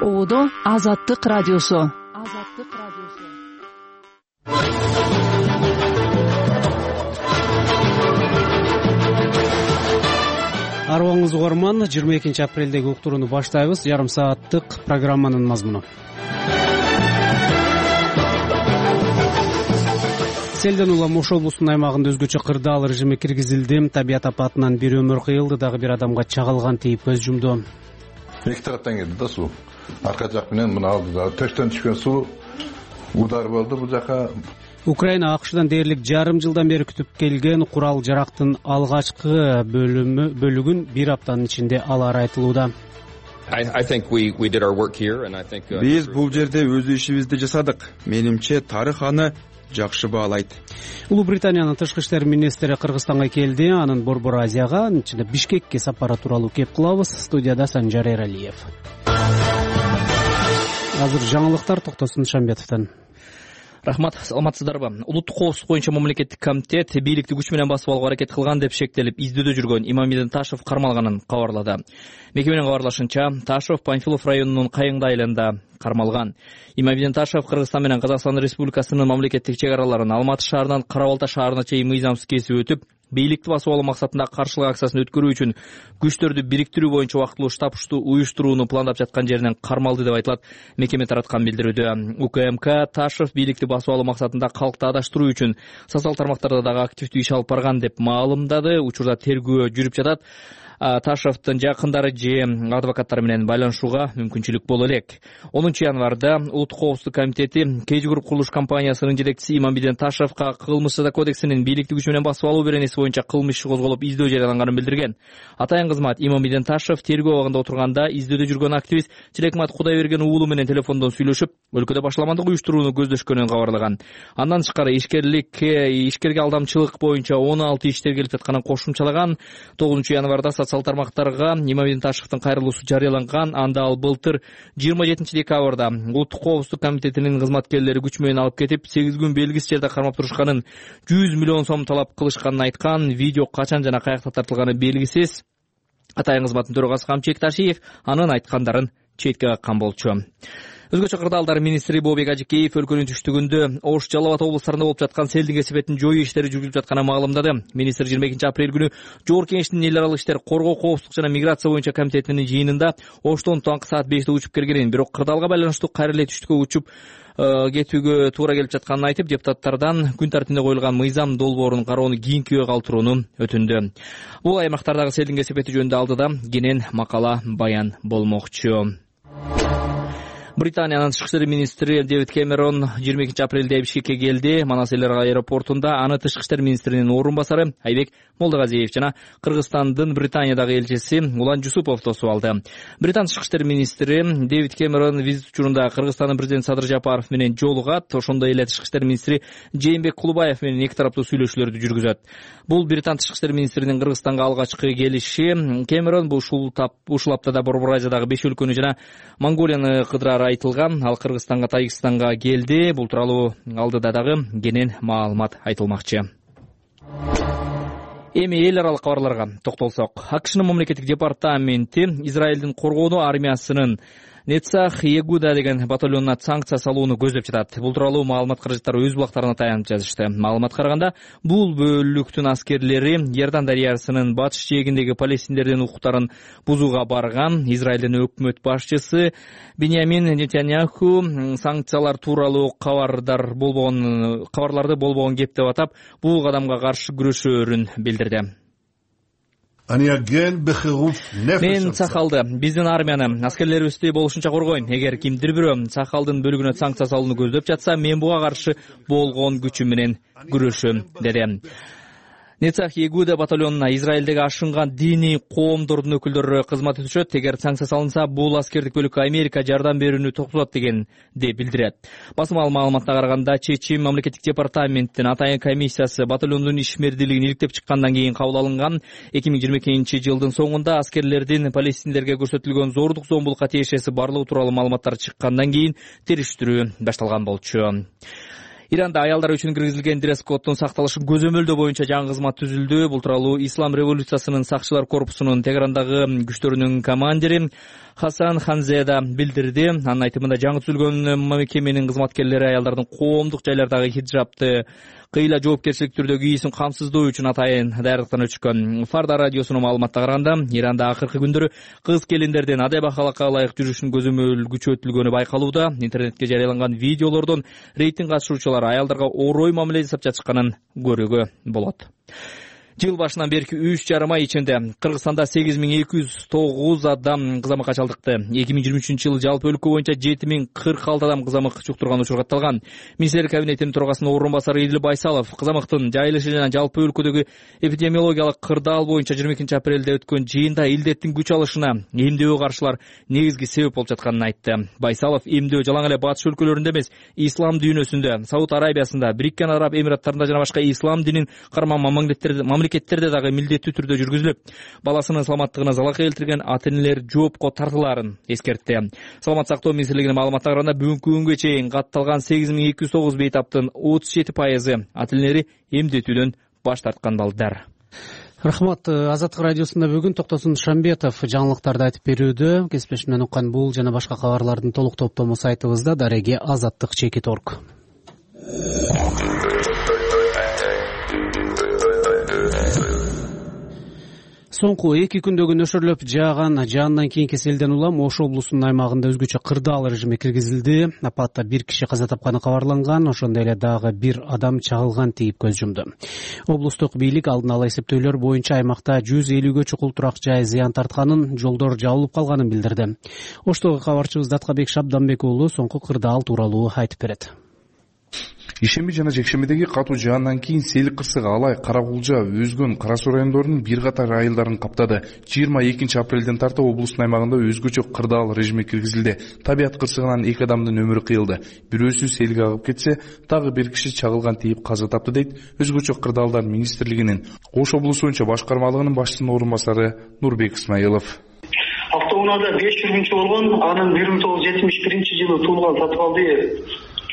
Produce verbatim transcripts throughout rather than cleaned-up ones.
Оодо Азаттык радиосу. Азаттык радиосу. Арыбаңыз угарман, жыйырма экинчи апрелдеги уктурууну баштайбыз. Жарым сааттык программанын мазмуну. Селден улам Ош облусунун аймагында өзгөчө кырдаал режими киргизилди. Табият апатынан бир өмүр кыйылды, дагы бир адамга чагылган тийип көз жумду. Эки тараптан келди да суу. Арка жак менен мына алдыда төштөн түшкөн суу удар болду бул жака. Украина АКШдан дээрлик жарым жылдан бери күтүп келген курал жарактын алгачкы бөлүмү бөлүгүн бир аптанын ичинде алары айтылууда. Биз бул жерде өз ишибизди жасадык. Менимче тарых аны жакшы баалайт. Улуу Британиянын тышкы иштер министри Кыргызстанга келди. Анын Борбор Азияга, ичинде Бишкекке сапары тууралуу кеп кылабыз. Студияда Санжар Эралиев. Азыр жаңылыктар Токтосун Шамбетовдон. Рахмат, саламатсыздарбы? Улуттук коопсуздук боюнча мамлекеттик комитет бийликти күч менен басып алууга аракет кылган деп шектелип, издөөдө жүргөн Имамидин Ташев кармалганын кабарлады. Мекеменин кабарлашынча, Ташев Панфилов районунун Кайыңды айылында кармалган. Имамидин Ташев Кыргызстан менен Казакстан Республикасынын мамлекеттик чек араларын Алматы шаарынан Кара Балта шаарына чейин мыйзамсыз кесип өтүп, бийликти басып алуу максатында каршылык акциясын өткөрүү үчүн күчтөрдү бириктирүү боюнча убактылуу штаб-шту уюштурууну пландап жаткан жеринен кармалды деп айтылат. Мекеме тараткан билдирүүдө УКМК Ташев бийликти басып алуу максатында калкты адаштыруу үчүн социалдык тармактарда дагы активдүү иш алып барган деп маалымдады. Учурда тергөө жүрүп жатат. Ташевдин жакындары же адвокаттар менен байланышууга мүмкүнчүлүк боло элек. онунчу январда Улуттук коопсуздук комитети Кейж Груп курулуш компаниясынын жетекчиси Имамидин Ташевка кылмыш жаза кодексинин бийликти күч менен басып алуу беренеси боюнча кылмыш иши козголуп издөө жарыяланганын билдирген. Атайын кызмат Имамидин Ташев тергөө абагында отурганда издөөдө жүргөн активист Чилекмат Кудайберген уулу менен телефондон сүйлөшүп, өлкөдө башаламандык уюштурууну көздөшкөнүн кабарлаган. Андан тышкары ишкерлик, ишкерге алдамчылык боюнча он алты иш тергелип жатканын кошумчалаган. тогузунчу январда социал тармактарга Имамидин Ташевдин кайрылуусу жарыяланган. Анда ал былтыр жыйырма жетинчи декабрда Улуттук коопсуздук комитетинин кызматкерлери күч менен алып кетип, сегиз күн белгисиз жерде кармап турушканын, жүз миллион сом талап кылышканын айткан. Видео качан жана каякта тартылганы белгисиз. Атайын кызматтын төрагасы Камчыбек Ташиев анын айткандарын четке каккан болчу. Өзгөчө кырдаалдар министри Бообек Ажикеев өлкөнүн түштүгүндө Ош, Жалал Абад облустарында болуп жаткан селдин кесепетин жоюу иштери жүргүзүлүп жатканын маалымдады. Министр жыйырма экинчи апрель күнү Жогорку Кеңештин эл аралык иштер, коргоо, коопсуздук жана миграция боюнча комитетинин жыйынында Оштон таңкы саат беште учуп келгенин, бирок кырдаалга байланыштуу кайра эле түштүккө учуп кетүүгө туура келип жатканын айтып, депутаттардан күн тартибине коюлган мыйзам долбоорун кароону кийинкиге калтырууну өтүндү. Бул аймактардагы селдин кесепети жөнүндө алдыда кенен макала баян болмокчу. Британиянын тышкы иштер министри Дэвид Кэмерон жыйырма экинчи апрелде Бишкекке келди. Манас эл аралык аэропортунда аны тышкы иштер министринин орун басары Айбек Молдогазиев жана Кыргызстандын Британиядагы элчиси Улан Жусупов тосуп алды. Британ тышкы иштер министри Дэвид Кэмерон визит учурунда Кыргызстандын президенти Садыр Жапаров менен жолугат. Ошондой эле тышкы иштер министри Жээнбек Кулубаев менен эки тараптуу сүйлөшүүлөрдү жүргүзөт. Бул Британ тышкы иштер министринин Кыргызстанга алгачкы келиши. Кэмерон ушул ушул аптада Борбор Азиядагы беш өлкөнү жана Монголияны кыдырары айтылган. Ал Кыргызстанга, Тажикстанга келди. Бул тууралуу алдыда дагы кенен маалымат айтылмакчы. Эми эл аралык кабарларга токтолсок, АКШнын мамлекеттик департаменти Израилдин коргонуу армиясынын Нецах Егуда деген батальонуна санкция салууну көздөп жатат. Бул тууралуу маалымат каражаттары өз булактарына таянып жазышты. Маалымат караганда, бул бөлүктүн аскерлери Иордан дарыясынын батыш жээгиндеги палестиндердин укуктарын бузууга барган. Израилдин өкмөт башчысы Биньямин Нетаньяху санкциялар тууралуу кабардар болбогон кабарларды болбогон кеп деп атап, бул кадамга каршы күрөшөөрүн билдирди. Мен Сахалды, биздин армияны, аскерлерибизди болушунча коргойм. Эгер кимдир бирөө Сахалдын бөлүгүнө санкция салууну көздөп жатса, мен буга каршы болгон күчүм менен күрөшөм, деди. Нецах Егуда батальонуна Израилдеги ашынган диний коомдордун өкүлдөрү кызмат өтүшөт. Эгер санкция салынса, бул аскердик бөлүккө Америка жардам берүүнү токтотот деген де билдирет. Басма маалыматына караганда, чечим мамлекеттик департаменттин атайын комиссиясы батальондун ишмердилигин иликтеп чыккандан кийин кабыл алынган. эки миң жыйырма экинчи жылдын соңунда аскерлердин палестиндерге көрсөтүлгөн зордук зомбулукка тиешеси барлыгы тууралуу маалыматтар чыккандан кийин териштирүү башталган болчу. Иранда аялдар үчүн киргизилген дресс-коддун сакталышын көзөмөлдөө боюнча жаңы кызмат түзүлдү. Бул тууралуу Ислам революциясынын сакчылар корпусунун Тегерандагы күчтөрүнүн командири Хасан Ханзе да билдирди. Анын айтымында жаңы түзүлгөн мекеменин кызматкерлери аялдардын коомдук жайлардагы хиджабты кыйла жоопкерчилик түрдө кийүүсүн камсыздоо үчүн атайын даярдыктан өтүшкөн. Фарда радиосунун маалыматына караганда, Иранда акыркы күндөрү кыз келиндердин адеп акылакка ылайык жүрүшүн көзөмөл күчөтүлгөнү байкалууда. Интернетке жарыяланган видеолордон рейтинг катышуучулар аялдарга орой мамиле жасап жатышканын көрүүгө болот. Жыл башынан берки үч жарым ай ичинде Кыргызстанда сегиз миң эки жүз тогуз адам кызамыкка чалдыкты. эки миң жыйырма үчүнчү жылы жалпы өлкө боюнча жети миң кырк алты адам кызамык жуктурган учур катталган. Министрлер кабинетинин төрагасынын орун басары Идил Байсалов кызамыктын жайылышы жана жалпы өлкөдөгү эпидемиологиялык кырдаал боюнча жыйырма экинчи апрелде өткөн жыйында илдеттин күч алышына эмдөө каршылар негизги себеп болуп жатканын айтты. Байсалов эмдөө жалаң эле батыш өлкөлөрүндө эмес, ислам дүйнөсүндө, Сауд Арабиясында, Бириккен Араб Эмираттарында жана башка ислам динин карман мамлекеттерде дагы милдеттүү түрдө жүргүзүлүп, баласынын саламаттыгына залал келтирген ата-энелер жоопко тартылаарын эскертти. Саламат сактоо министрлигинин маалыматына караганда, бүгүнкү күнгө чейин катталган сегиз миң эки жүз тогуз бейтаптын отуз жети пайызы ата-энелери эмдетүүдөн баш тарткан балдар. Рахмат. Азаттык радиосунда бүгүн Токтосун Шамбетов жаңылыктарды айтып берүүдө. Кесиптешим менен уккан бул жана башка кабарлардын толук топтому сайтыбызда дареги азаттык чеки точка орг. Соңку эки күндөгү нөшөрлөп жааган жаандан кийинки селден улам Ош облусунун аймагында өзгөчө кырдаал режими киргизилди. Апатта бир киши каза тапканы кабарланган, ошондой эле дагы бир адам чагылган тийип көз жумду. Облустук бийлик алдын ала эсептөөлөр боюнча аймакта жүз элүүгө чукул турак жай зыян тартканын, жолдор жабылып калганын билдирди. Оштогу кабарчыбыз Даткабек Шабданбек уулу соңку кырдаал тууралуу айтып берет. Ишемби жана жекшембидеги катуу жаандан кийин сел кырсыгы Алай, Каракулжа, Өзгөн, Кара Суу райондорунун бир катар айылдарын каптады. жыйырма экинчи апрелден тарта облустун аймагында өзгөчө кырдаал режими киргизилди. Табият кырсыгынан эки адамдын өмүрү кыйылды. Бирөөсү селге агып кетсе, дагы бир киши чагылган тийип каза тапты дейт Өзгөчө кырдаалдар министрлигинин Ош облусу боюнча башкармалыгынын башчысынын орун басары Нурбек Исмаилов. Автоунаада беш жүргүнчү болгон, анын бир миң тогуз жүз жетимиш биринчи жылы туулган Сатыбалды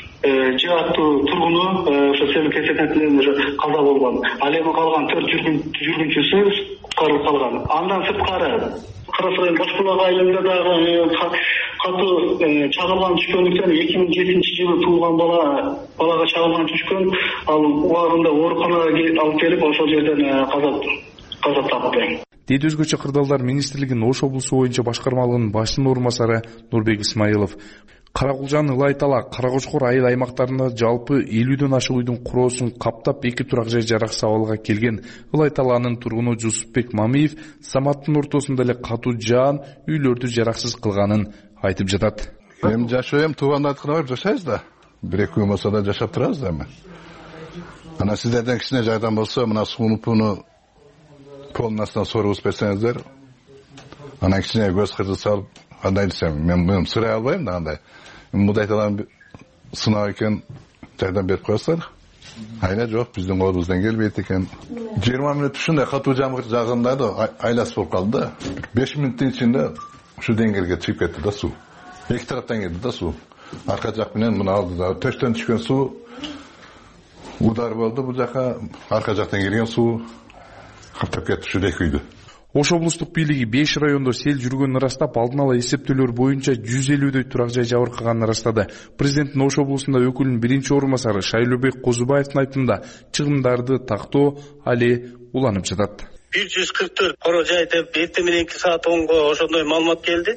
жааттуу тургуну ошо сел кесепетинен уже каза болгон. Ал эми калган төрт жүргүнчүсү куткарылып калган. Андан сырткары Кара Суу районунун Башбулак айылында дагы катуу чагылган түшкөндүктөн эки миң жетинчи жылы туулган бала балага чагылган түшкөн, ал убагында ооруканага алып келип ошол жерден каза каза тапты. Дейт Өзгөчө кырдаалдар министрлигинин Ош облусу боюнча башкармалыгынын башчысынын орун басары Нурбек Исмаилов. Каракулжан, Ылай Тала, Каракочкор айыл аймактарында жалпы элүүдөн ашык үйдүн куроосун каптап эки турак жай жараксыз абалга келген. Ылай Таланын тургуну Жусупбек Мамиев Саматтын ортосунда эле катуу жаан үйлөрдү жараксыз кылганын айтып жатат. Эми жашайм, туугандардыкына барып жашайбыз да. Бир эки күн болсо да жашап турабыз да эми. Ана сиздерден кичине жардам болсо, мына сууну полнастан сорубуз берсеңиздер, ана кичине көз кырды салып, андай десем, мен муну сырай албайм да андай. Мындай талан сынак экен, жардам берип коесуздар. Айна жок, биздин колубуздан келбейт экен. жыйырма мүнөт ушундай катуу жамгыр жааганда да айлас болуп калды да. беш мүнөттүн ичинде ушу деңгээлге чыгып кетти да суу. Эки тараптан келди да суу. Арка жак менен мына алдыда төштөн түшкөн суу удар болду, бул жака арка жактан келген суу каптап кетти ушу эки үйдү. Ош облустук бийлиги беш райондо сел жүргөнүн ырастап, алдын ала эсептөөлөр боюнча жүз элүүдөй турак жай жабыркаганын ырастады. Президенттин Ош облусунда өкүлүнүн биринчи орун басары Шайлообек Козубаевдин айтымында чыгымдарды тактоо али уланып жатат. бир жүз кырк төрт коро жай деп эртең мененки саат онго ошондой маалымат келди.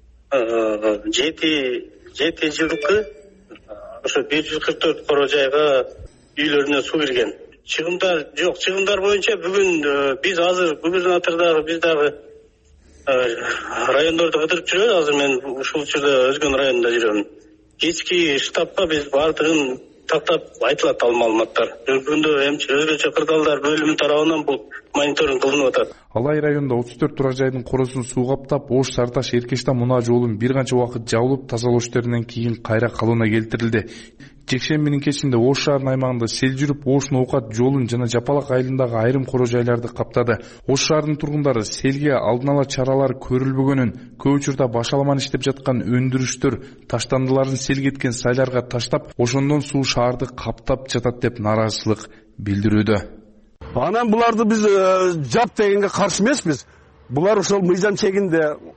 жети жети жылкы ошо бир жүз кырк төрт коро жайга үйлөрүнө суу кирген. Чыгымдар жок, чыгымдар боюнча бүгүн биз азыр губернатордагы биз дагы райондорду кыдырып жүрөбүз. Азыр мен ушул учурда Өзгөн районунда жүрөм. Кечки штабка биз баардыгын тактап айтылат ал маалыматтар. Бүгүндө эмчи Өзгөчө кырдаалдар бөлүмүнүн тарабынан бул мониторинг кылынып атат. Алай районунда отуз төрт турак жайдын коросун суу каптап, Ош, Сарташ, Эркештан мунаа жолун бир канча убакыт жабылып, тазалоо иштеринен кийин кайра калууна келтирилди. Жекшембинин кечинде Ош шаарынын аймагында сел жүрүп, Ош Ноокат жолун жана Жапалак айылындагы айрым коро жайларды каптады. Ош шаарынын тургундары селге алдын ала чаралар көрүлбөгөнүн, көп учурда башаламан иштеп жаткан өндүрүштөр таштандыларын сел кеткен сайларга таштап, ошондон суу шаарды каптап жатат деп нааразычылык билдирүүдө. Анан буларды биз жап дегенге каршы эмеспиз. Булар ошол мыйзам чегинде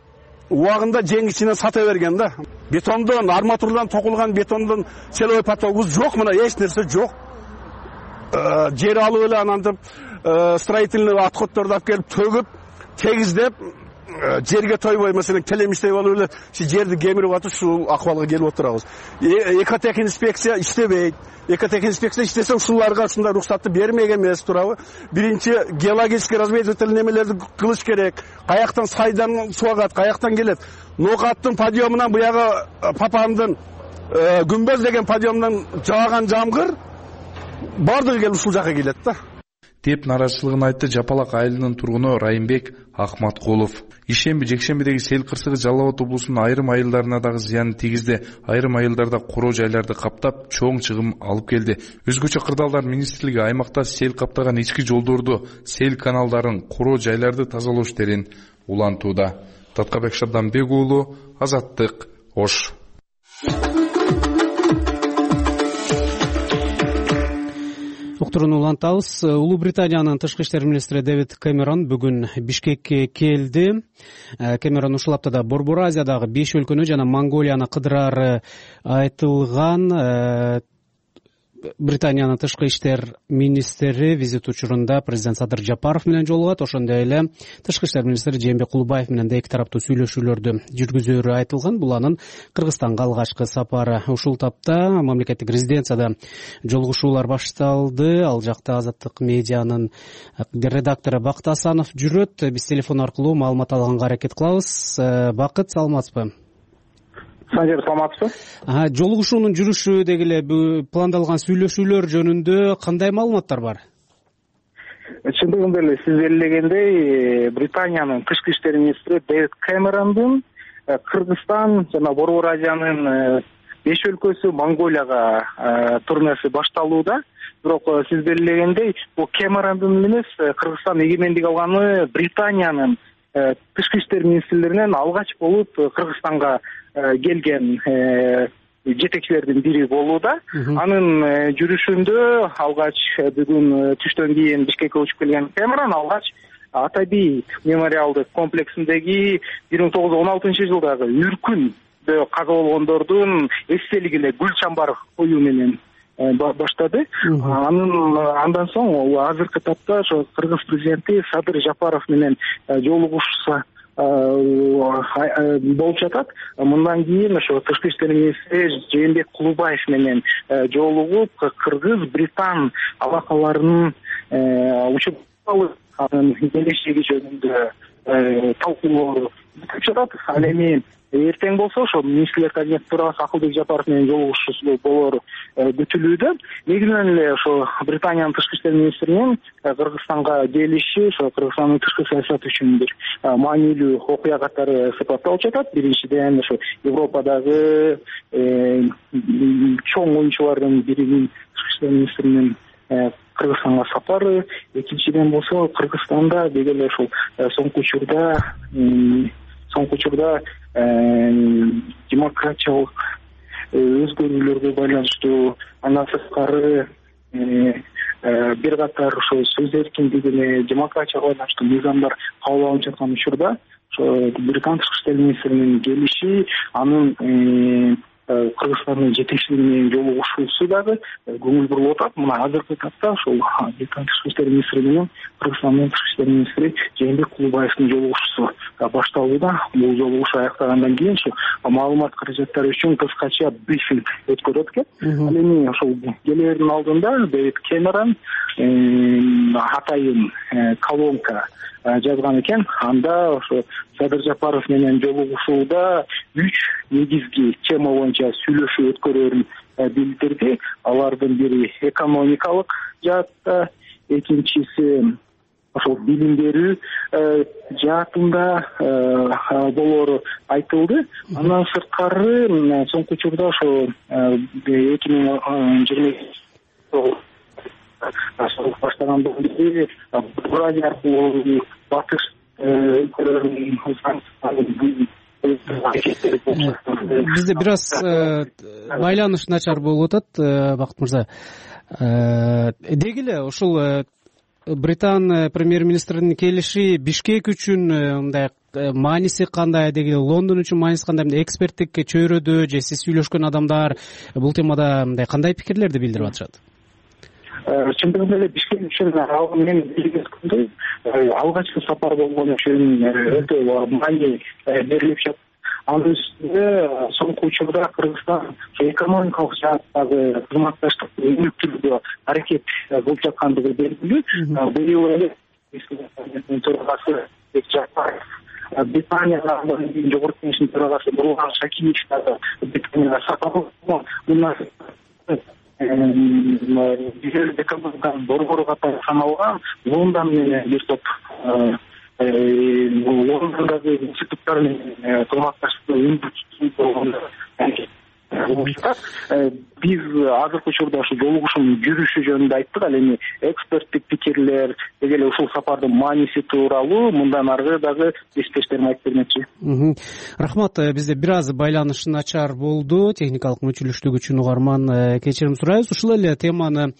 убагында жеңичинен сата берген да. Бетондон, арматурадан токулган бетондон целый потогубуз жок, мына эч нерсе жок. Жер алып эле анан строительный отходдорду алып келип төгүп, тегиздеп, жерге тойбой, маселен келемиштей болуп эле жерди кемирип атып ушул акыбалга келип отурабыз. Экотех инспекция иштебейт. Экотех инспекция иштесе ушуларга ушундай рухсатты бермек эмес, туурабы? Биринчи геологический разведывательный немелерди кылыш керек. Каяктан сайдан суу агат, каяктан келет. Нокаттын подъемунан буягы Папандын күмбөз деген подъемунан жааган жамгыр бардыгы келип ушул жака келет да. деп наразычылыгын айтты Жапалак айылынын тургуну Райымбек Акматкулов. Ишемби жекшембидеги сел кырсыгы Жалал Абад облусунун айрым айылдарына дагы зыянын тийгизди. Айрым айылдарда короо жайларды каптап, чоң чыгым алып келди. Өзгөчө Кырдаалдар министрлиги аймакта сел каптаган ички жолдорду, сел каналдарын, короо жайларды тазалоо иштерин улантууда. Таткабек Шабданбек уулу, Азаттык, Ош. Уктуруну улантабыз. Улуу Британиянын тышкы иштер министри Дэвид Кэмерон бүгүн Бишкекке келди. Кэмерон ушул аптада Борбор Азиядагы беш өлкөнү жана Монголияны кыдырары айтылган. Британиянын тышкы иштер министри визит учурунда президент Садыр Жапаров менен жолугат, ошондой эле тышкы иштер министри Жээнбек Кулубаев менен да эки тараптуу сүйлөшүүлөрдү жүргүзөөрү айтылган. Бул анын Кыргызстанга алгачкы сапары. Ушул тапта мамлекеттик резиденцияда жолугушуулар башталды. Ал жакта Азаттык медианын редактору Бакыт Асанов жүрөт. Биз телефон аркылуу маалымат алганга аракет кылабыз. Бакыт, саламатсызбы? Санжар, саламатсызбы? Жолугушуунун жүрүшү деги эле пландалган сүйлөшүүлөр жөнүндө кандай маалыматтар бар? Чындыгында эле сиз белгилегендей, Британиянын тышкы иштер министри Дэвид Кэмерондун Кыргызстан жана Борбор Азиянын беш өлкөсү Монголияга турнеси башталууда. Бирок сиз белгилегендей, бул Кэмерондун эмес, Кыргызстан эгемендик алганы Британиянын тышкы иштер министрлеринен алгач болуп Кыргызстанга келген жетекчилердин бири болууда. Анын жүрүшүндө алгач бүгүн түштөн кийин Бишкекке учуп келген Кэмерон алгач Атаби мемориалдык комплексиндеги бир миң тогуз жүз он алтынчы жылдагы үркүндө каза болгондордун эстелиги эле гүл чамбар коюу менен баштады. Анын андан соң азыркы тапта ошо Кыргыз президенти Садыр Жапаров менен жолугушса болуп жатат. Мындан кийин ошо тышкы иштер министри Жээнбек Кулубаев менен жолугуп Кыргыз Британ алакаларынын учурдуу анын келечеги жөнүндө талкуулоо бүтүп жатат. Ал эми эртең болсо ошо министрлер кабинети төрагасы Акылбек Жапаров менен жолугушуу болоору күтүлүүдө. Негизинен эле ошо Британиянын тышкы иштер министринин Кыргызстанга келиши ошо Кыргызстандын тышкы саясаты үчүн бир маанилүү окуя катары сыпатталып жатат. Биринчиден ошо Европадагы чоң оюнчулардын биринин тышкы иштер министринин Кыргызстанга сапары, экинчиден болсо Кыргызстанда деги эле ошол соңку учурда соңку учурда демократиялык өзгөрүүлөргө байланыштуу андан сырткары бир катар ошо сөз эркиндигине демократияга байланыштуу мыйзамдар кабыл алынып жаткан учурда ошо Британ тышкы иштер министринин келиши анын Кыргызстандын жетекчилиги менен жолугушуусу дагы көңүл буруп атат. Мына азыркы тапта ошол Британ тышкы иштер министри менен Кыргызстандын тышкы иштер министри Жээнбек Кулубаевдин жолугушуусу башталууда. Бул жолугушуу аяктагандан кийин ошо маалымат каражаттары үчүн кыскача брифинг өткөрөт экен. Ал эми ошол келээрдин алдында Дэвид Кэмерон атайын колонка жазган экен. Анда ошо Садыр Жапаров менен жолугушууда үч негизги тема боюнча сүйлөшүү өткөрөөрүн билдирди. Алардын бири экономикалык жаатта, экинчиси ошол билим берүү жаатында болоору айтылды. Андан сырткары соңку учурда ошо эки миң жыйырма баштагандан бери Буразия аркылуу батыш бизде бир аз байланыш начар болуп атат, Бакыт мырза. Деги эле ушул Британ премьер-министринин келиши Бишкек үчүн мындай мааниси кандай, деги Лондон үчүн мааниси кандай, мындай эксперттик чөйрөдө же сиз сүйлөшкөн адамдар бул темада мындай кандай пикирлерди билдирип атышат? Чындыгында эле Бишкек үчүн ал мен билгендей алгачкы сапар болгон үчүн өтө маани берилип жатат. Анын үстүнө соңку учурда Кыргызстан экономикалык жааттагы кызматташтыкты өнүктүрүүгө аракет кылып жаткандыгы белгилүү. Быйыл эле парламенттин төрагасы Жапаров, Британиянын жогорку кеңешинин төрагасы Нурлан Шакиев дагы Британияга сапар кылган. Мындан бир экономиканын борбору катары саналган Лондон менен бир топ Лондондогу институттар менен кызматташтыкты өнүктүрүү болгондо биз азыркы учурда ушу жолугушуунун жүрүшү жөнүндө айттык. Ал эми эксперттик пикирлер деги эле ушул сапардын мааниси тууралуу мындан аркы дагы эстештерин айтып бермекчи. Рахмат. Бизде бир аз байланыш начар болду. Техникалык мүчүлүштүк үчүн угарман кечирим сурайбыз. Ушул эле теманы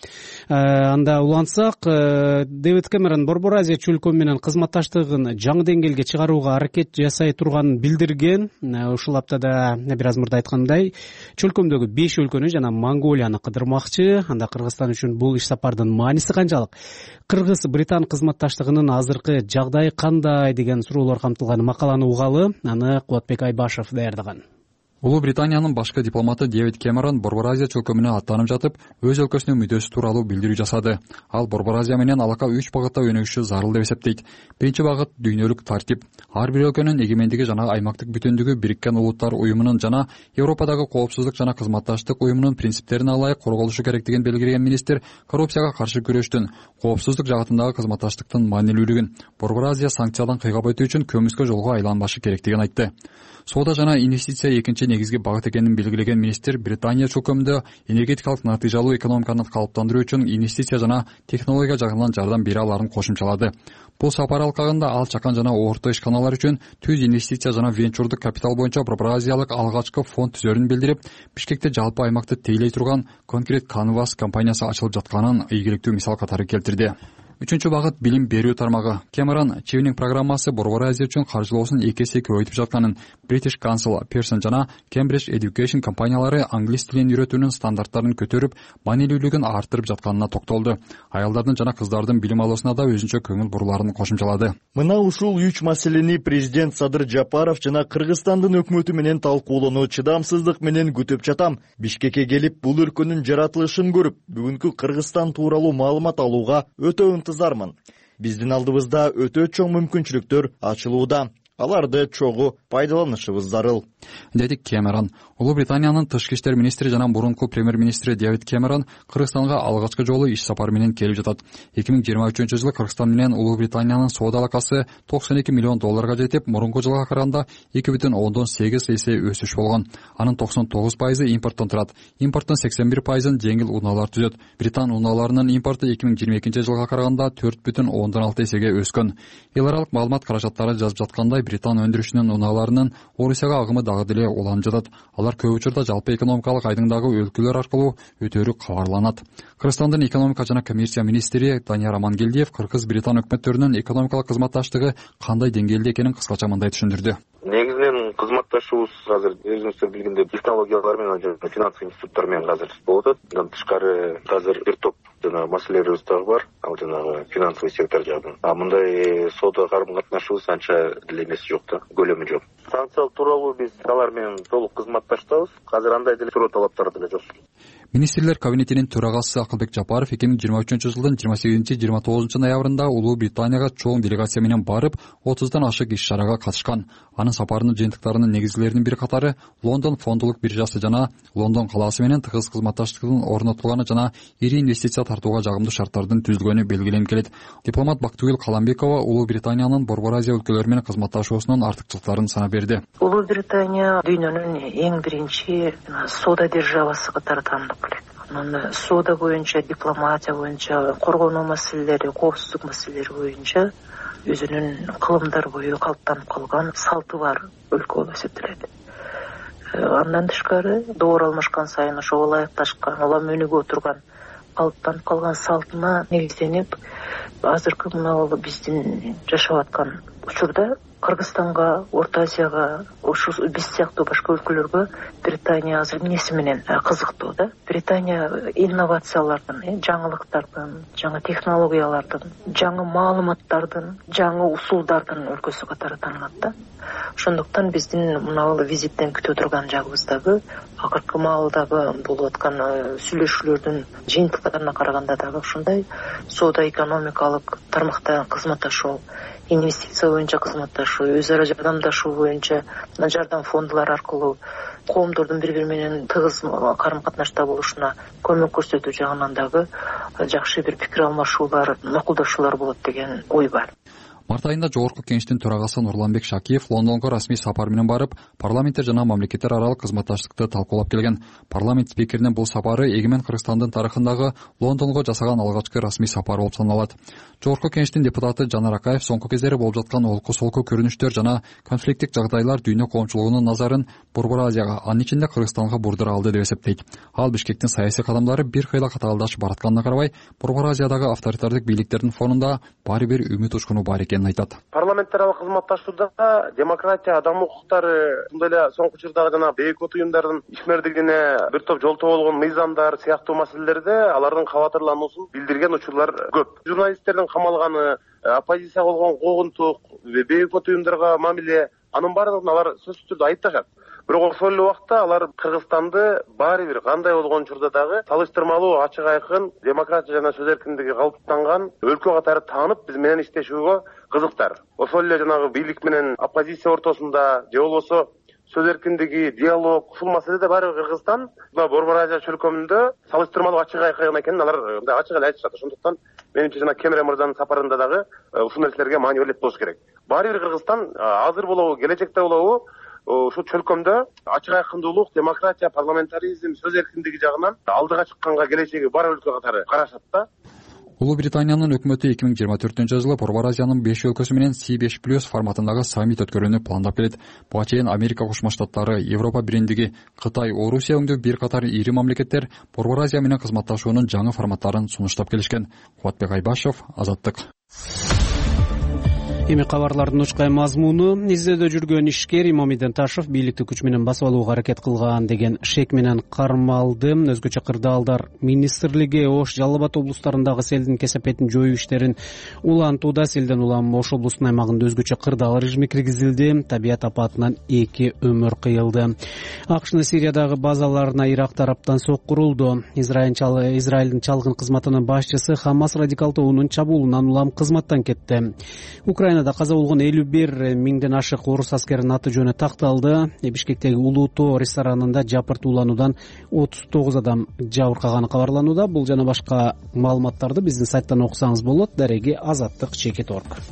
анда улантсак, Дэвид Кэмерон Борбор Азия чөлкөмү менен кызматташтыгын жаңы деңгээлге чыгарууга аракет жасай турганын билдирген. Ушул аптада бир аз мурда айткандай, чөлкөмдөгү беш өлкөнү жана Монголияны кыдырмакчы. Анда Кыргызстан үчүн бул иш сапардын мааниси канчалык? Кыргыз-Британ кызматташтыгынын азыркы жагдайы кандай деген суроолор камтылган макаланы угалы. Аны Кубатбек Айбашев даярдаган. Улуу Британиянын башкы дипломаты Дэвид Кэмерон Борбор Азия чөлкөмүнө аттанып жатып, өз өлкөсүнүн мүддөсү тууралуу билдирүү жасады. Ал Борбор Азия менен алака үч багытта өнүгүшү зарыл деп эсептейт. Биринчи багыт — дүйнөлүк тартип. Ар бир өлкөнүн эгемендиги жана аймактык бүтүндүгү Бириккен Улуттар уюмунун жана Европадагы коопсуздук жана кызматташтык уюмунун принциптерине ылайык корголушу керектигин белгилеген министр коррупцияга каршы күрөштүн, коопсуздук жагатындагы кызматташтыктын маанилүүлүгүн, Борбор Азия санкциядан кыйгап өтүү үчүн көмүскө жолго айланбашы керектигин айтты. Соода жана инвестиция экинчи негизги багыт экенин белгилеген министр Британия чөлкөмүндө энергетикалык натыйжалуу экономиканы калыптандыруу үчүн инвестиция жана технология жагынан жардам бере аларын кошумчалады. Бул сапар алкагында ал чакан жана орто ишканалар үчүн түз инвестиция жана венчурдук капитал боюнча Борбор Азиялык алгачкы фонд түзөрүн билдирип, Бишкекте жалпы аймакты тейлей турган Concrete Canvas компаниясы ачылып жатканын ийгиликтүү мисал катары келтирди. Үчүнчү багыт — билим берүү тармагы. Кэмерон Чивнинг программасы Борбор Азия үчүн каржылоосун эки эсе көбөйтүп жатканын, British Council, Pearson жана Cambridge Education компаниялары англис тилин үйрөтүүнүн стандарттарын көтөрүп, маанилүүлүгүн арттырып жатканына токтолду. Аялдардын жана кыздардын билим алуусуна да өзүнчө көңүл бурууларын кошумчалады. Мына ушул үч маселени президент Садыр Жапаров жана Кыргызстандын өкмөтү менен талкуулоону чыдамсыздык менен күтүп жатам. Бишкекке келип, бул өлкөнүн жаратылышын көрүп, бүгүнкү Кыргызстан тууралуу маалымат алууга өтө ынтызармын. Биздин алдыбызда өтө чоң мүмкүнчүлүктөр ачылууда. Аларды чогуу пайдаланышыбыз зарыл, деди Кэмерон. Улуу Британиянын тышкы иштер министри жана мурунку премьер-министри Дэвид Кэмерон Кыргызстанга алгачкы жолу иш сапары менен келип жатат. эки миң жыйырма үчүнчү жылы Кыргызстан менен Улуу Британиянын соода алакасы токсон эки миллион долларга жетип, мурунку жылга караганда эки бүтүн ондон сегиз эсе өсүш болгон. Анын токсон тогуз пайызы импорттон турат. Импорттун сексен бир пайызын жеңил унаалар түзөт. Британ унааларынын импорту эки миң жыйырма экинчи жылга караганда төрт бүтүн ондон алты эсеге өскөн. Эл аралык маалымат каражаттары жазып жаткандай, Британ өндүрүшүнүн унааларынын Орусияга агымы дагы деле уланып жатат. Алар көп учурда жалпы экономикалык айдыңдагы өлкөлөр аркылуу өтөрү кабарланат. Кыргызстандын экономика жана коммерция министри Данияр Амангелдиев Кыргыз-Британ өкмөттөрүнүн экономикалык кызматташтыгы кандай деңгээлде экенин кыскача мындай түшүндүрдү. Негизинен кызматташуубуз азыр өзүңүздөр билгендей технологиялар менен жана финанс институттар менен азыр болуп атат. Андан тышкары азыр бир топ жана маселелерибиз дагы бар. Ал жанагы финансовый сектор жагынан. А мындай соода карым-катнашыбыз анча деле эмеси жок да, көлөмү жок. Санкция тууралуу биз алар менен толук кызматташтабыз. Азыр андай деле суроо талаптар деле жок. Министрлер кабинетинин төрагасы Акылбек Жапаров эки миң жыйырма үчүнчү жылдын жыйырма сегизинчи — жыйырма тогузунчу ноябрында Улуу Британияга чоң делегация менен барып, отуздан ашык иш-чарага катышкан. Анын сапарынын жыйынтыктарынын негизгилеринин бир катары Лондон фондулук биржасы жана Лондон калаасы менен тыгыз кызматташтыктын орнотулганы жана ири инвестиция тартууга жагымдуу шарттардын түзүлгөнү белгиленип келет. Дипломат Бактыгүл Каламбекова Улуу Британиянын Борбор Азия өлкөлөрү менен кызматташуусунун артыкчылыктарын санап берди. Улуу Британия дүйнөнүн эң биринчи соода державасы катары таанылып келет. Анан соода боюнча, дипломатия боюнча, коргонуу маселелери, коопсуздук маселелери боюнча өзүнүн кылымдар бою калыптанып калган салты бар өлкө болуп эсептелет. Андан тышкары доор алмашкан сайын ошого ылайыкташкан, улам өнүгүп отурган, калыптанып калган салтына негизденип, азыркы мына биздин жашап аткан учурда Кыргызстанга, Орто Азияга, ошо биз сыяктуу башка өлкөлөргө Британия азыр эмнеси менен кызыктуу да? Британия инновациялардын, жаңылыктардын, жаңы технологиялардын, жаңы маалыматтардын, жаңы усулдардын өлкөсү катары таанылат да. Ошондуктан биздин мына визиттен күтө турган жагыбыз дагы акыркы маалдагы болуп аткан сүйлөшүүлөрдүн жыйынтыктарына караганда дагы ушундай соода экономикалык тармакта кызматташуу, инвестиция боюнча кызматташуу, өз ара жардамдашуу боюнча жардам фондулары аркылуу коомдордун бири бири менен тыгыз карым катнашта болушуна көмөк көрсөтүү жагынан дагы жакшы бир пикир алмашуулар, макулдашуулар болот деген ой бар. Март айында Жогорку Кеңештин төрагасы Нурланбек Шакиев Лондонго расмий сапар менен барып, парламенттер жана мамлекеттер аралык кызматташтыкты талкуулап келген. Парламент спикеринин бул сапары эгемен Кыргызстандын тарыхындагы Лондонго жасаган алгачкы расмий сапар болуп саналат. Жогорку Кеңештин депутаты Жанар Акаев соңку кездери болуп жаткан олку-солку көрүнүштөр жана конфликттик жагдайлар дүйнө коомчулугунун назарын Борбор Азияга, анын ичинде Кыргызстанга бурдура алды деп эсептейт. Ал Бишкектин саясий кадамдары бир кыйла катаалдашып баратканына карабай, Борбор Азиядагы авторитардык бийликтердин фонунда баары бир үмүт учкуну бар экенин айтат. Парламентаралык кызматташууда демократия, адам укуктары, ошондой эле соңку учурдагы жана бейөкөт уюмдардын ишмердигине бир топ жолтоо болгон мыйзамдар сыяктуу маселелерде алардын кабатырлануусун билдирген учурлар көп. Журналисттердин камалганы, оппозиция болгон куугунтук, бейөкөт уюмдарга мамиле, анын баардыгын алар сөзсүз түрдө айыпташат. Бирок ошол эле убакта алар Кыргызстанды баары бир кандай болгон учурда дагы салыштырмалуу, ачык айкын демократия жана сөз эркиндиги калыптанган өлкө катары таанып биз менен иштешүүгө кызыктар. Ошол эле жанагы бийлик менен оппозиция ортосунда же болбосо сөз эркиндиги, диалог, ушул маселеде баары Кыргызстан Борбор Азия чөлкөмүндө салыштырмалуу ачык айкын экенин алар мындай ачык эле айтышат. Ошондуктан менимче жана Кемерен мырзанын сапарында дагы ушул нерселерге маани берет болуш керек. Баары бир Кыргызстан азыр болобу, келечекте болобу ушул чөлкөмдө ачык айкындуулук, демократия, парламентаризм, сөз эркиндиги жагынан алдыга чыкканга келечеги бар өлкө катары карашат да. Улуу Британиянын өкмөтү эки миң жыйырма төртүнчү жылы Борбор Азиянын беш өлкөсү менен Си беш плюс форматындагы саммит өткөрүүнү пландап келет. Буга чейин Америка Кошмо Штаттары, Европа бириндиги, Кытай, Орусия өңдүү бир катар ири мамлекеттер Борбор Азия менен кызматташуунун жаңы форматтарын сунуштап келишкен. Кубатбек Айбашев, Азаттык. Эми кабарлардын учкай мазмуну: издөөдө жүргөн ишкер Имомиден Ташев бийликти күч менен басып алууга аракет кылган деген шек менен кармалды. Өзгөчө кырдаалдар министрлиги Ош, Жалал Абад облустарындагы селдин кесепетин жоюу иштерин улантууда. Селден улам Ош облусунун аймагында өзгөчө кырдаал режими киргизилди. Табият апатынан эки өмүр кыйылды. АКШнын Сириядагы базаларына Ирак тараптан соккурулду. Израилдин чалгын кызматынын башчысы Хамас радикал тобунун чабуулунан улам кызматтан кетти. Украина каза болгон элүү бир миңден ашык орус аскеринин аты жөнү такталды. Бишкектеги Улуу Тоо ресторанында жапырт улануудан отуз тогуз адам жабыркаганы кабарланууда. Бул жана башка маалыматтарды биздин сайттан окусаңыз болот. Дареги азаттык чекит точка орг.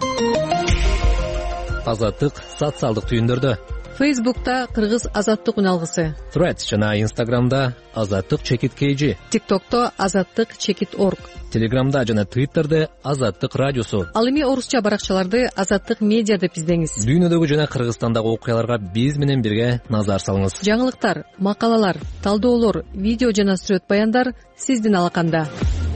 Азаттык социалдык түйүндөрдө. Фейсбукта Кыргыз азаттык үналгысы. Threads жана Инстаграмда азаттык чекит kg. ТикТокто азаттык чекит точка орг. Телеграмда жана Твиттерде азаттык радиосу. Ал эми орусча баракчаларды азаттык медиа деп издеңиз. Дүйнөдөгү жана Кыргызстандагы окуяларга биз менен бирге назар салыңыз. Жаңылыктар, макалалар, талдоолор, видео жана сүрөт баяндар сиздин алаканда.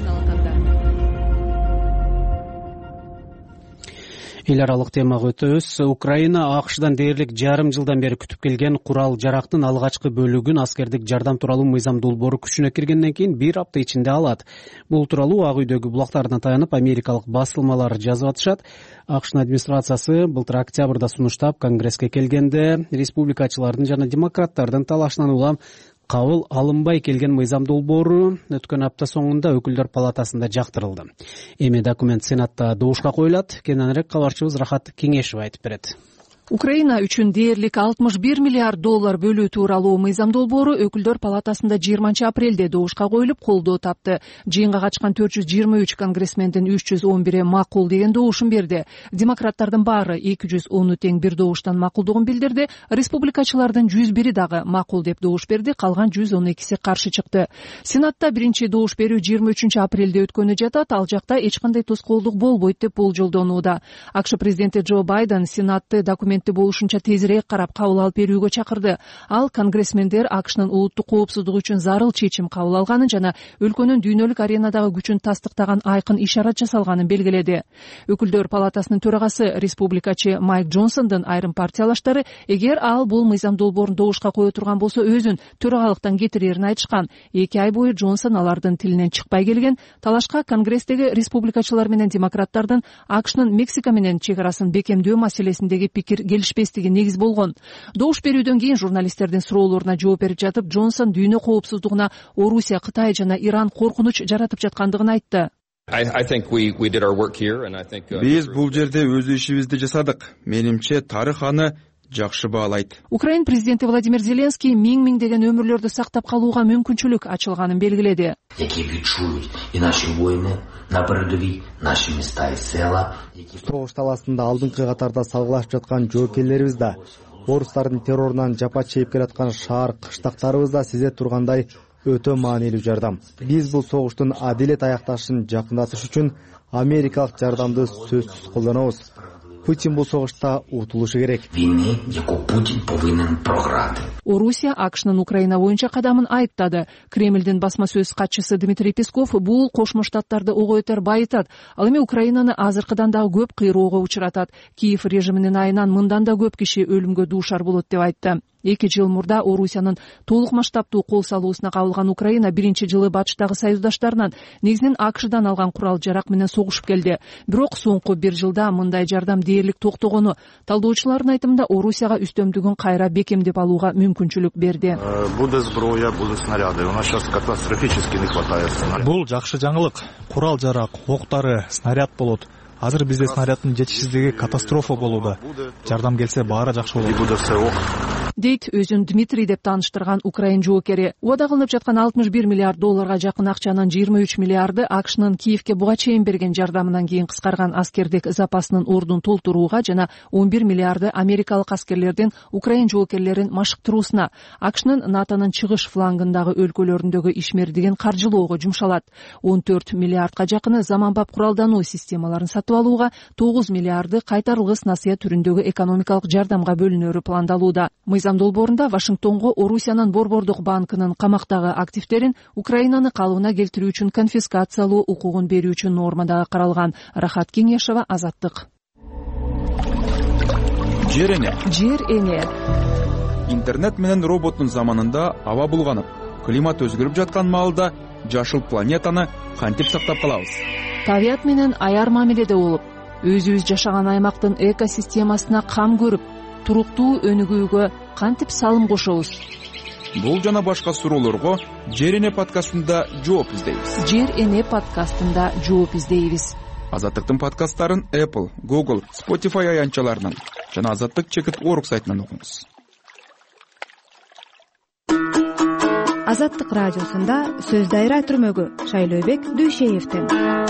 Эл аралык темага өтөбүз. Украина АКШдан дээрлик жарым жылдан бери күтүп келген курал жарактын алгачкы бөлүгүн аскердик жардам тууралуу мыйзам долбоору күчүнө киргенден кийин бир апта ичинде алат. Бул тууралуу Ак үйдөгү булактарына таянып америкалык басылмалар жазып атышат. АКШнын администрациясы былтыр октябрда сунуштап Конгресске келгенде республикачылардын жана демократтардын талашынан улам кабыл алынбай келген мыйзам долбоору өткөн апта соңунда өкүлдөр палатасында жактырылды. Эми документ Сенатта добушка коюлат. Кененирээк кабарчыбыз Рахат Кеңешев айтып берет. Украина үчүн дээрлик алтымыш бир миллиард доллар бөлүү тууралуу мыйзам долбоору өкүлдөр палатасында жыйырманчы апрелде добушка коюлуп колдоо тапты. Жыйынга катышкан төрт жүз жыйырма үч конгрессмендин үч жүз он бири макул деген добушун берди. Демократтардын баары эки жүз ону тең бир добуштан макулдугун билдирди. Республикачылардын жүз бири дагы макул деп добуш берди. Калган жүз он экиси каршы чыкты. Сенатта биринчи добуш берүү жыйырма үчүнчү апрелде өткөнү жатат. Ал жакта эч кандай тоскоолдук болбойт деп болжолдонууда. АКШ президенти Джо Байден Сенатты документ президентти болушунча тезирээк карап кабыл алып берүүгө чакырды. Ал конгрессмендер АКШнын улуттук коопсуздугу үчүн зарыл чечим кабыл алганын жана өлкөнүн дүйнөлүк аренадагы күчүн тастыктаган айкын ишарат жасалганын белгиледи. Өкүлдөр палатасынын төрагасы республикачы Майк Джонсондун айрым партиялаштары эгер ал бул мыйзам долбоорун добушка кое турган болсо өзүн төрагалыктан кетирерин айтышкан. Эки ай бою Джонсон алардын тилинен чыкпай келген. Талашка конгресстеги республикачылар менен демократтардын АКШнын Мексика менен чек арасын бекемдөө маселесиндеги пикир келишпестиги негиз болгон. Добуш берүүдөн кийин журналисттердин суроолоруна жооп берип жатып, Джонсон дүйнө коопсуздугуна Орусия, Кытай жана Иран коркунуч жаратып жаткандыгын айтты. Биз бул жерде өз ишибизди жасадык. Менимче тарых аны жакшы баалайт. Украин президенти Владимир Зеленский миң миңдеген өмүрлөрдү сактап калууга мүмкүнчүлүк ачылганын белгиледи. Согуш таласында алдыңкы катарда салгылашып жаткан жоокерлерибиз да, орустардын террорунан жапа чегип келаткан шаар кыштактарыбыз да сезе тургандай өтө маанилүү жардам. Биз бул согуштун адилет аякташын жакындатыш үчүн америкалык жардамды сөзсүз колдонобуз. Путин бул согушта утулушу керек. Орусия АКШнын Украина боюнча кадамын айыптады. Кремлдин басма сөз катчысы Дмитрий Песков бул Кошмо Штаттарды ого өтөр байытат. Ал эми Украинаны азыркыдан дагы көп кыйроого учуратат. Киев режиминин айынан мындан да көп киши өлүмгө дуушар болот деп айтты. Эки жыл мурда Орусиянын толук масштабтуу кол салуусуна кабылган Украина биринчи жылы батыштагы союздаштарынан, негизинен АКШдан алган курал жарак менен согушуп келди. Бирок соңку бир жылда мындай жардам дээрлик токтогону талдоочулардын айтымында Орусияга үстөмдүгүн кайра бекемдеп алууга мүмкүнчүлүк берди. Буде зброя, буде снаряды. У нас сейчас катастрофически не хватает снарядов. Бул жакшы жаңылык. Курал жарак, октары, снаряд болот. Азыр бизде снаряддын жетишсиздиги катастрофа болууда. Жардам келсе баары жакшы болот. Дейт өзүн Дмитрий деп тааныштырган Украин жоокери. Убада кылынып жаткан алтымыш бир миллиард долларга жакын акчанын жыйырма үч миллиарды АКШнын Киевке буга чейин берген жардамынан кийин кыскарган аскердик запасынын ордун толтурууга жана он бир миллиарды америкалык аскерлердин Украин жоокерлерин машыктыруусуна, АКШнын НАТОнун чыгыш флангындагы өлкөлөрүндөгү ишмердигин каржылоого жумшалат. он төрт миллиардка жакыны заманбап куралдануу системаларын сатып алууга, тогуз миллиарды кайтарылгыс насыя түрүндөгү экономикалык жардамга бөлүнөрү пландалууда. Мыйзам долбоорунда Вашингтонго Орусиянын Борбордук банкынын камактагы активтерин Украинаны калыбына келтирүү үчүн конфискациялоо укугун берүү үчүн норма дагы каралган. Рахат Кеңешова, Азаттык. Жер эне. Жер эне. Интернет менен роботтун заманында аба булганып, климат өзгөрүп жаткан маалда жашыл планетаны кантип сактап калабыз? Табият менен аяр мамиледе болуп, өзүбүз жашаган аймактын экосистемасына кам көрүп, туруктуу өнүгүүгө кантип салым кошобуз? Бул жана башка суроолорго Жер эне подкастында жооп издейбиз. Жер эне подкастында жооп издейбиз. Азаттыктын подкасттарын Apple, Google, Spotify аянтчаларынан жана Азаттык чекит точка орг сайтынан окуңуз. Азаттык радиосунда сөз дайра түрмөгү Шайлообек Дүйшеевден.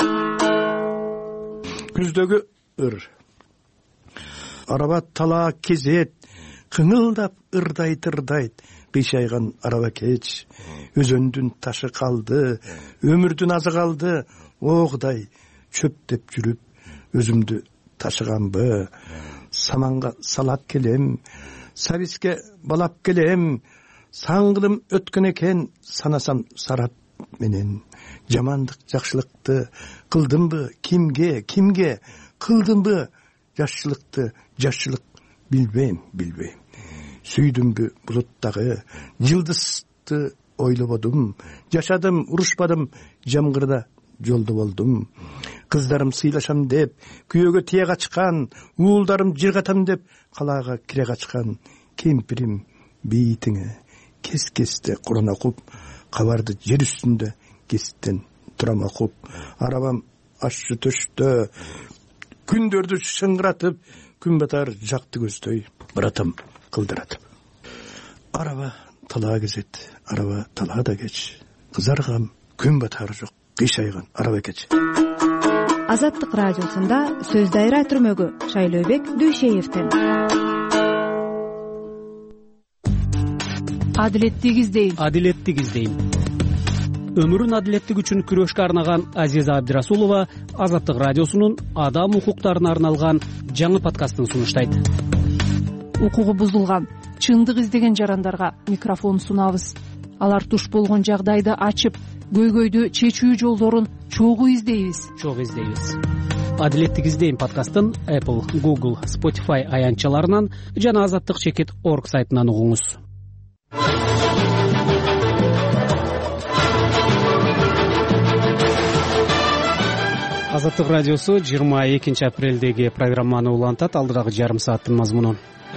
Күздөгү ыр. Араба тала кезет, кыңылдап ырдайт ырдайт, кыйшайган араба кеч. Өзөндүн ташы калды, өмүрдүн азы калды, о Кудай, чөптөп жүрүп, өзүмдү ташыганбы? Саманга салап келем, сабиске балап келем, саңгылым өткөн экен, санасам сарап менен. Жамандык, жакшылыкты кылдымбы, кимге, кимге кылдымбы? Жашчылыкты, жашчылык билбейм, билбейм. Сүйдүмбү булуттагы жылдызды ойлободум, жашадым, урушпадым, жамгырда жолдо болдум. Кыздарым сыйлашам деп, күйөөгө тие качкан, уулдарым жыргатам деп, калаага кире качкан. Кемпирим бейитиңе кес-кесте Куран окуп, кабарды жер үстүндө кеситтен турам окуп. Арабам ашчы төштө, күндөрдү шыңгыратып, күн батар жакты көздөй, братым кылдыратып. Араба талаа кезет, араба талаада кеч. Кызаргам, күн батары жок, кыйшайган араба кеч. Азаттык радиосунда сөз дайра түрмөгү Шайлообек Дүйшеевден. Адилеттик издейм. Адилеттик издейм. Өмүрүн адилеттик үчүн күрөшкө арнаган Азиза Абдирасулова Азаттык радиосунун адам укуктарына арналган жаңы подкастын сунуштайт. укугу бузулган чындык издеген жарандарга микрофон сунабыз. Алар туш болгон жагдайды ачып, көйгөйдү чечүү жолдорун чогуу издейбиз. Чогуу издейбиз. Адилеттик издейм подкастын Apple, Google, Spotify аянтчаларынан жана азаттык чекит точка орг сайтынан угуңуз. Азаттык радиосу жыйырма экинчи апрелдеги программаны улантат. Алдыдагы жарым сааттын мазмуну.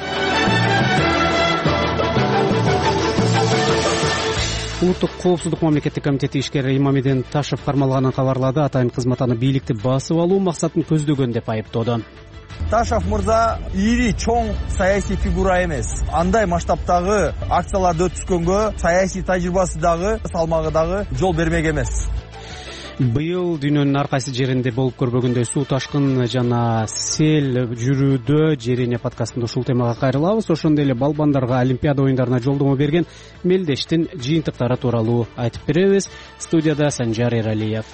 Улуттук коопсуздук мамлекеттик комитети ишкери Имамиден Ташев кармалганын кабарлады. Атайын кызмат аны бийликти басып алуу максатын көздөгөн деп айыптоодо. Ташев мырза ири чоң саясий фигура эмес. Андай масштабтагы акцияларды өткізгөнгө саясий тажрыйбасы дагы, салмагы дагы жол бермек эмес. Быйыл дүйнөнүн ар кайсы жеринде болуп көрбөгөндөй суу ташкын жана сел жүрүүдө жерине подкастында ушул темага кайрылабыз. Ошондой эле балбандарга Олимпиада оюндарына жолдомо берген мелдештин жыйынтыктары тууралуу айтып беребиз. Студияда Санжар Эралиев.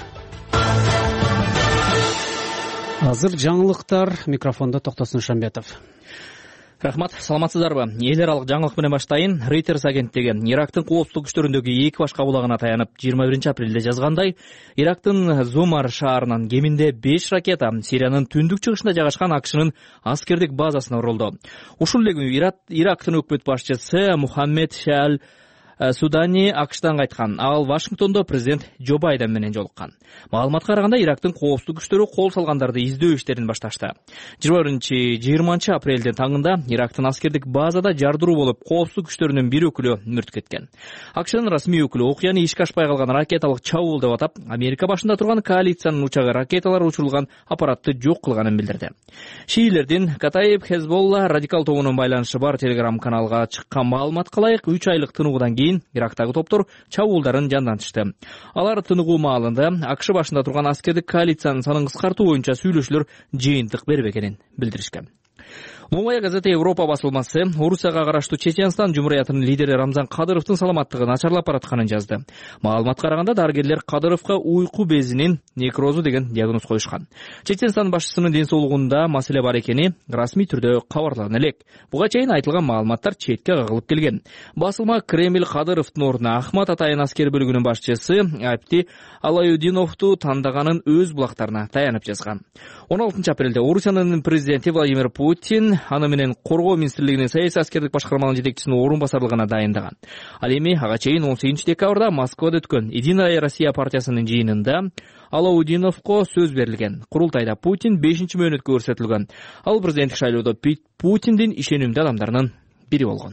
Азыр жаңылыктар, микрофондо Токтосун Шамбетов. Рахмат, саламатсыздарбы? Эл аралык жаңылык менен баштайын. Reuters агенттиги Ирактын коопсуздук күчтөрүндөгү эки баш кабулагына таянып, жыйырма биринчи апрелде жазгандай, Ирактын Зомар шаарынан кеминде беш ракета Сириянын түндүк чыгышында жайгашкан АКШнын аскердик базасына урулду. Ушул эле күнү Ирактын өкмөт башчысы Мухаммед Шаал Судани АКШтан кайткан. Ал Вашингтондо президент Джо Байден менен жолуккан. Маалыматка караганда Ирактын коопсуздук күчтөрү кол салгандарды издөө иштерин башташты. жыйырма биринчи жыйырманчы апрелдин таңында Ирактын аскердик базада жардыруу болуп, коопсуздук күчтөрүнүн бир өкүлү мүрт кеткен. АКШнын расмий өкүлү окуяны ишке ашпай калган ракеталык чабуул деп атап, Америка башында турган коалициянын учагы ракеталар учурулган аппаратты жок кылганын билдирди. Шиилердин Катаиб Хезболла радикал тобунун байланышы бар Telegram каналга чыккан маалыматка ылайык үч айлык тыныгуудан кийин Ирактагы топтор чабуулдарын жандантышты. Алар тыныгуу маалында АКШ башында турган аскердик коалициянын санын кыскартуу боюнча сүйлөшүүлөр жыйынтык бербегенин билдиришкен. Новая газета Европа басылмасы Орусияга караштуу Чеченстан жумуриятынын лидери Рамзан Кадыровдун саламаттыгы начарлап баратканын жазды. Маалыматка караганда дарыгерлер Кадыровго уйку безинин некрозу деген диагноз коюшкан. Чеченстан башчысынын ден соолугунда маселе бар экени расмий түрдө кабарланган элек. Буга чейин айтылган маалыматтар четке кагылып келген. Басылма Кремль Кадыровдун ордуна Ахмат Атайын аскер бөлүгүнүн башчысы Апти Алаюдиновду тандаганын өз булактарына таянып жазган. он алтынчы апрелде Орусиянын президенти Владимир Путин аны менен Коргоо министрлигинин саясий аскердик башкарманын жетекчисинин орун басарлыгына дайындаган. Ал эми ага чейин он сегизинчи декабрда Москвада өткөн Единая Россия партиясынын жыйынында Алаудиновго сөз берилген. Курултайда Путин бешинчи мөөнөткө көрсөтүлгөн. Ал президенттик шайлоодо Путиндин ишенимдүү адамдарынын бири болгон.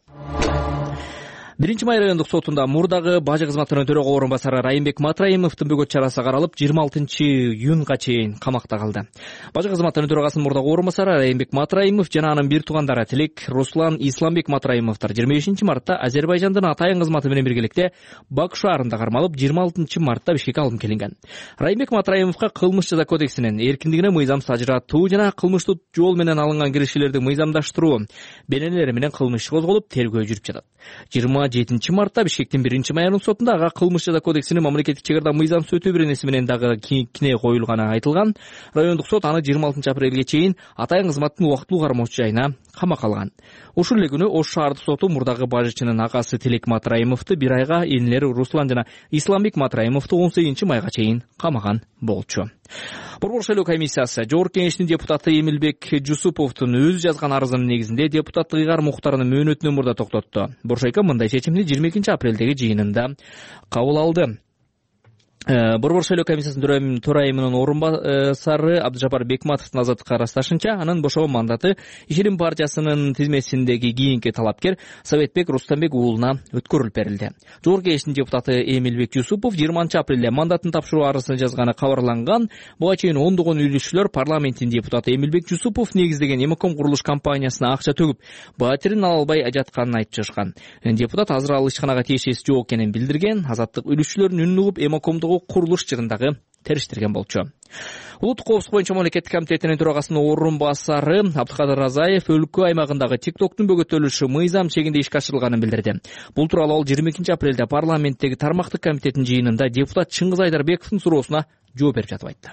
Биринчи май райондук сотунда мурдагы бажы кызматтарынын төрөгө орун басары Райымбек Матраимовдун бөгөт чарасы каралып, жыйырма алтынчы июнга чейин камакта калды. Бажы кызматтарынын төрөгасынын мурдагы орун басары Райымбек Матраимов жана анын бир туугандары Тилек Руслан Исламбек Матраимовдор жыйырма бешинчи мартта Азербайжандын Атайын кызматы менен биргеликте Баку шаарында кармалып, жыйырма алтынчы мартта Бишкекке алынып келинген. Райымбек Матраимовго кылмыш жаза кодексинин эркиндигине мыйзам сажыратуу жана кылмыштуу жол менен алынган киришүүлөрдү мыйзамдаштыруу бенелери менен кылмыш иши козголуп, тергөө жүрүп жатат. жыйырма жетинчи мартта Бишкектин биринчи майорунун сотунда ага кылмыш жаза кодексинин мамлекеттик чегарда мыйзам сөтүү беренеси менен дагы кине коюлганы айтылган. Райондук сот аны жыйырма алтынчы апрелге чейин Атайын кызматтын убактылуу кармоочу жайына камакка алган. Ушул эле күнү Ош шаардык соту мурдагы бажычынын агасы Тилек Матраимовду бир айга, энелери Руслан жана Исламбек Матраимовду он сегизинчи майга чейин камаган болчу. Борбор шайлоо комиссиясы Жогорку Кеңештин депутаты Эмилбек Жусуповдун өзү жазган арызынын негизинде депутаттык ыйгар муктарынын мөөнөтүнөн мурда токтотту. Боршайка мындай чечимди жыйырма экинчи апрелдеги жыйынында кабыл алды. Борбор шайлоо комиссиясынын төрайымынын орун басары Абдыжапар Бекматовдун азаттыкка ырасташынча, анын бошоо мандаты Ишерим партиясынын тизмесиндеги кийинки талапкер Советбек Рустамбек уулуна өткөрүлүп берилди. Жогорку Кеңештин депутаты Эмилбек Жусупов жыйырманчы апрелде мандатын тапшыруу арызын жазганы кабарланган. Буга чейин ондогон үйлүшчүлөр парламенттин депутаты Эмилбек Жусупов негиздеген Эмоком курулуш компаниясына акча төгүп, батирин ала албай ажатканын айтып чыгышкан. Депутат азыр ал ишканага тиешеси жок экенин билдирген. Азаттык үйлүшчүлөрдүн үнүн угуп Эмокомдогу курулуш жырындагы териштирген болчу. Улуттук коопсуздук боюнча мамлекеттик комитетинин төрагасынын орун басары Абдыкадыр Разаев өлкө аймагындагы TikToктун бөгөтөлүшү мыйзам чегинде ишке ашырылганын билдирди. Бул тууралуу ал жыйырма экинчи апрелде парламенттеги тармактык комитеттин жыйынында депутат Чыңгыз Айдарбековдун суроосуна жооп берип жатып айтты.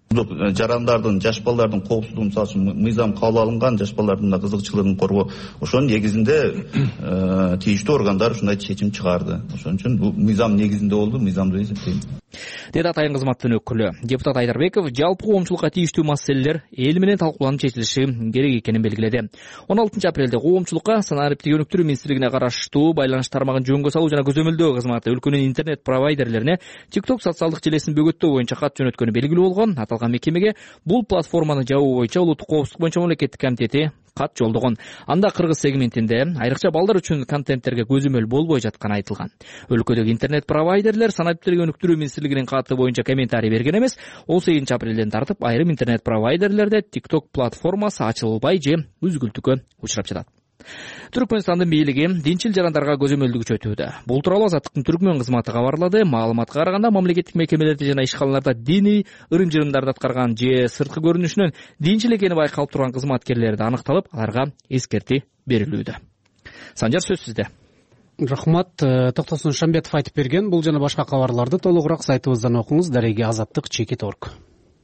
жарандардын жаш балдардын коопсуздугу мисалы үчүн мыйзам кабыл алынган, жаш балдардын да кызыкчылыгын коргоо, ошонун негизинде тийиштүү органдар ушундай чечим чыгарды. Ошон үчүн бул мыйзам негизинде болду, мыйзам деп эсептейм. Деди Атайын кызматтын өкүлү. Депутат Айдарбеков жалпы коомчулукка тийиштүү маселелер эл менен талкууланып чечилиши керек экенин белгиледи. он алтынчы апрелде коомчулукка санариптик өнүктүрүү министрлигине караштуу байланыш тармагын жөнгө салуу жана көзөмөлдөө кызматы өлкөнүн интернет провайдерлерине TikTok социалдык желесин бөгөттөө боюнча кат жөнөткөнү белгилүү болгон. Аталган мекемеге бул платформаны жабуу боюнча улуттук коопсуздук боюнча мамлекеттик комитети кат жолдогон. Анда кыргыз сегментинде айрыкча балдар үчүн контенттерге көзөмөл болбой жатканы айтылган. Өлкөдөгү интернет провайдерлер санариптик өнүктүрүү министрлигинин каты боюнча комментарий берген эмес. он сегизинчи апрелден тартып айрым интернет провайдерлерде TikTok платформасы ачылбай же үзгүлтүккө учурап жатат. Түркмөнстандын бийлиги динчил жарандарга көзөмөлдү күчөтүүдө. Бул тууралуу Азаттыктын Түркмөн кызматы кабарлады. Маалыматка караганда мамлекеттик мекемелерде жана ишканаларда диний ырым-жырымдарды аткарган же сырткы көрүнүшүнөн динчил экени байкалып турган кызматкерлерди аныкталып, аларга эскерти берилүүдө. Санжар, сөз сизде. Рахмат. Токтосун Шамбетов айтып берген. Бул жана башка кабарларды толугураак сайтыбыздан окуңуз. Дареги азаттык чеки торг.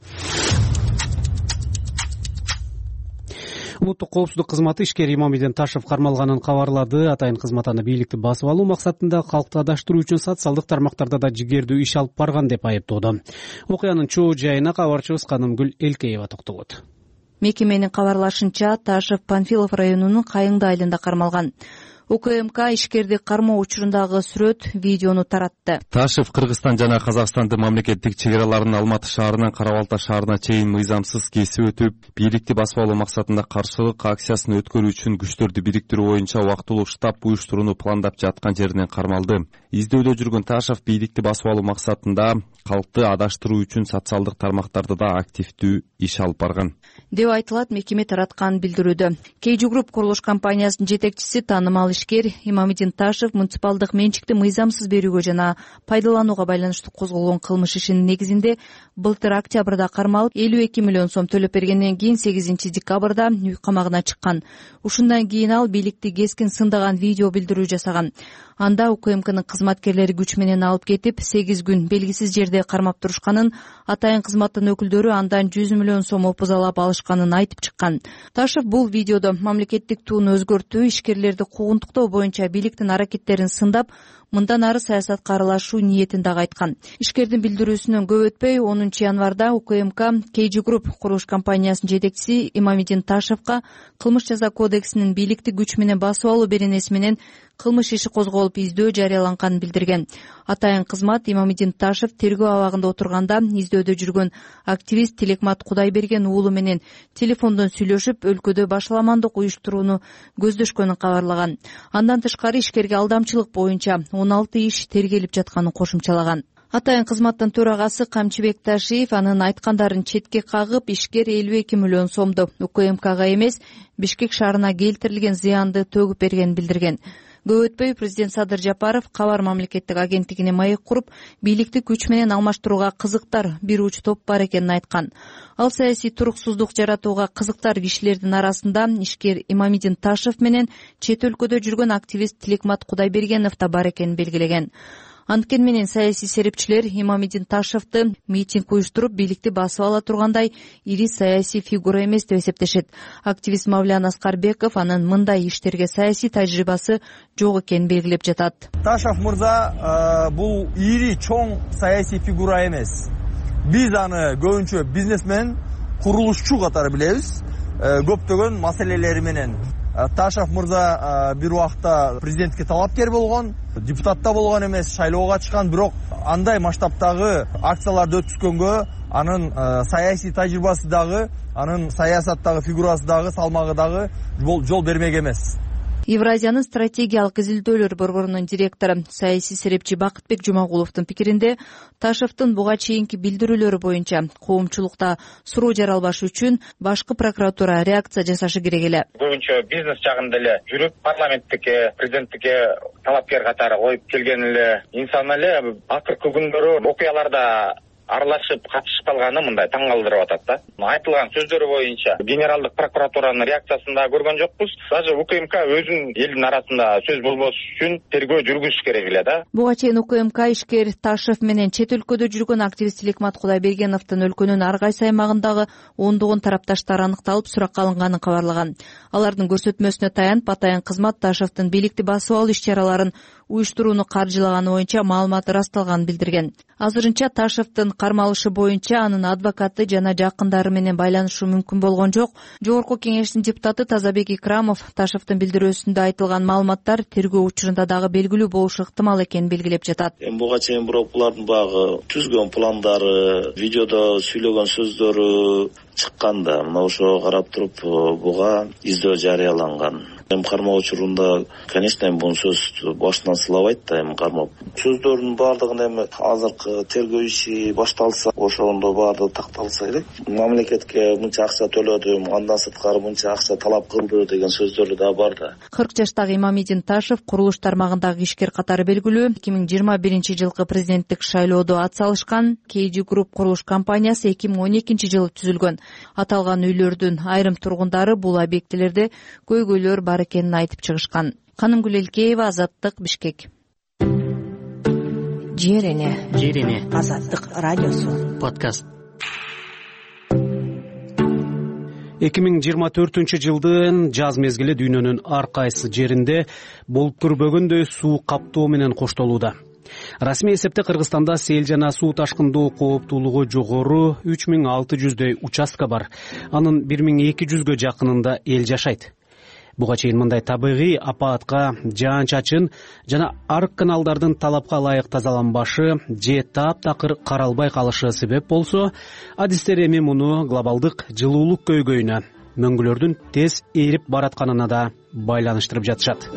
Улуттук коопсуздук кызматы ишкер Имамиден Ташев кармалганын кабарлады. Атайын кызмат аны бийликти басып алуу максатында калкты адаштыруу үчүн социалдык тармактарда да жигердүү иш алып барган деп айыптоодо. Окуянын чоо жайына кабарчыбыз Канымгүл Элкеева токтолот. Мекеменин кабарлашынча, Ташев Панфилов районунун Кайыңды айылында кармалган. УКМК ишкерди кармоо учурундагы сүрөт, видеону таратты. Ташев Кыргызстан жана Казакстандын мамлекеттик чек араларын Алматы шаарынан Кара-Балта шаарына чейин мыйзамсыз кесип өтүп, бийликти басып алуу максатында каршылык акциясын өткөрүү үчүн күчтөрдү бириктирүү боюнча убактылуу штаб уюштурууну пландап жаткан жеринен кармалды. Издөөдө жүргөн Ташев бийликти басып алуу максатында калкты адаштыруу үчүн социалдык тармактарда да активдүү иш алып барган деп айтылат мекеме тараткан билдирүүдө. Кейжи Групп курулуш компаниясынын жетекчиси таанымал ишкер Имамидин Ташев муниципалдык менчикти мыйзамсыз берүүгө жана пайдаланууга байланыштуу козголгон кылмыш ишинин негизинде былтыр октябрда кармалып элүү эки миллион сом төлөп бергенден кийин сегизинчи декабрда үй камагына чыккан. Ушундан кийин ал бийликти кескин сындаган видео билдирүү жасаган. Анда УКМКнын кызматкерлери күч менен алып кетип, сегиз күн белгисиз жерде кармап турушканын, Атайын кызматтын өкүлдөрү андан жүз миллион сом опузалап алышканын айтып чыккан. Ташев бул видеодо мамлекеттик тууну өзгөртүү, ишкерлерди куугунтуктоо боюнча бийликтин аракеттерин сындап, мындан ары саясатка аралашуу ниетин дагы айткан. Ишкердин билдирүүсүнөн көп өтпөй онунчу январда УКМК Кейжи Групп курулуш компаниясынын жетекчиси Имамидин Ташевка кылмыш жаза кодексинин бийликти күч менен басып алуу беренеси менен кылмыш иши козголуп издөө жарыяланганын билдирген. Атайын кызмат Имамидин Ташев тергөө абагында отурганда издөөдө жүргөн активист Тилекмат Кудайберген уулу менен телефондон сүйлөшүп, өлкөдө башаламандык уюштурууну көздөшкөнүн кабарлаган. Андан тышкары ишкерге алдамчылык боюнча он алты иш тергелип жатканын кошумчалаган. Атайын кызматтын төрагасы Камчыбек Ташиев анын айткандарын четке кагып, ишкер элүү эки миллион сомду УКМКга эмес, Бишкек шаарына келтирилген зыянды төгүп бергенин билдирген. Көп өтпөй президент Садыр Жапаров Кабар мамлекеттик агенттигине маек куруп, бийликти күч менен алмаштырууга кызыктар бир уч топ бар экенин айткан. Ал саясий туруксуздук жаратууга кызыктар кишилердин арасында ишкер Имамидин Ташев менен чет өлкөдө жүргөн активист Тилекмат Кудайбергенов да бар экенин белгилеген. Анткени менен саясий серепчилер Имамидин Ташевти митинг уюштуруп, бийликти басып ала тургандай ири саясий фигура эмес деп эсептешет. Активист Мавлян Аскарбеков анын мындай иштерге саясий тажрыйбасы жок экенин белгилеп жатат. Ташев мырза бул ири чоң саясий фигура эмес. Биз аны көбүнчө бизнесмен, курулушчу катары билебиз, көптөгөн маселелери менен. Ташев мырза бир убакта президентке талапкер болгон, депутат да болгон эмес, шайлоого чыккан, бирок андай масштабтагы акцияларды өткүзгөнгө анын саясий тажрыйбасы дагы, анын саясаттагы фигурасы дагы, салмагы дагы жол бермек эмес. Евразиянын стратегиялык изилдөөлөр борборунун директору саясий серепчи Бакытбек Жумагуловдун пикиринде, Ташевдин буга чейинки билдирүүлөрү боюнча коомчулукта суроо жаралбаш үчүн башкы прокуратура реакция жасашы керек эле. Көбүнчө бизнес жагында эле жүрүп, парламенттикке, президенттикке талапкер катары коюп келген эле инсан эле акыркы күндөрү окуяларда аралашып катышып калганы мындай таң калтырып атат да. Айтылган сөздөр боюнча генералдык прокуратуранын реакциясын да көргөн жокпуз. Даже УКМК өзүнүн элдин арасында сөз болбош үчүн тергөө жүргүзүш керек эле да. Буга чейин УКМК ишкер Ташев менен чет өлкөдө жүргөн активист Иликмат Кудайбергеновдун өлкөнүн ар кайсы аймагындагы ондогон тарапташтар аныкталып суракка алынганын кабарлаган. Алардын көрсөтмөсүнө таянып атайын кызмат Ташевдин бийликти басып алуу иш-чараларын уюштурууну каржылаганы боюнча маалымат ырасталганын билдирген. Азырынча Ташевдин кармалышы боюнча анын адвокаты жана жакындары менен байланышы мүмкүн болгон жок. Жогорку кеңештин депутаты Тазабек Икрамов Ташевдин билдирүүсүндө айтылган маалыматтар тергөө учурунда дагы белгилүү болушу ыктымал экенин белгилеп жатат. Эми буга чейин бирок булардын багы түзгөн пландары, видеодо сүйлөгөн сөздөрү чыкканда, мына ошого карап туруп буга издөө жарыяланган. Эми кармоо учурунда, конечно, эми бул сөз башынан сылабайт да, эми кармап. Сөздөрдүн баардыгын эми азыркы тергөө иши башталса, ошондо баардыгы такталса элек. Мамлекетке мынча акча төлөдүм, андан сырткары мынча акча талап кылды деген сөздөр да бар да. кырк жаштагы Имамидин Ташев курулуш тармагындагы ишкер катары белгилүү. эки миң жыйырма биринчи жылкы президенттик шайлоодо ат салышкан. Кейджи Групп курулуш компаниясы эки миң он экинчи жылы түзүлгөн. Аталган үйлөрдүн айрым тургундары бул объектилерде көйгөйлөр бар экенин айтып чыгышкан. Канымгүл Элкеева, Азаттык, Бишкек. Жерине Жерине Азаттык радиосу подкаст. эки миң жыйырма төртүнчү жылдын жаз мезгили дүйнөнүн ар кайсы жеринде болуп көрбөгөндөй суу каптоо менен коштолууда. Расмий эсепте Кыргызстанда сел жана суу ташкындоо кооптуулугу жогору үч миң алты жүздөй участка бар. Анын бир миң эки жүзгө жакынында эл жашайт. Буга чейин мындай табигый апаатка жаан-чачын жана арык каналдардын талапка ылайык тазаланбашы же таптакыр каралбай калышы себеп болсо, адистер эми муну глобалдык жылуулук көйгөйүнө, мөңгүлөрдүн тез эрип баратканына да байланыштырып жатышат.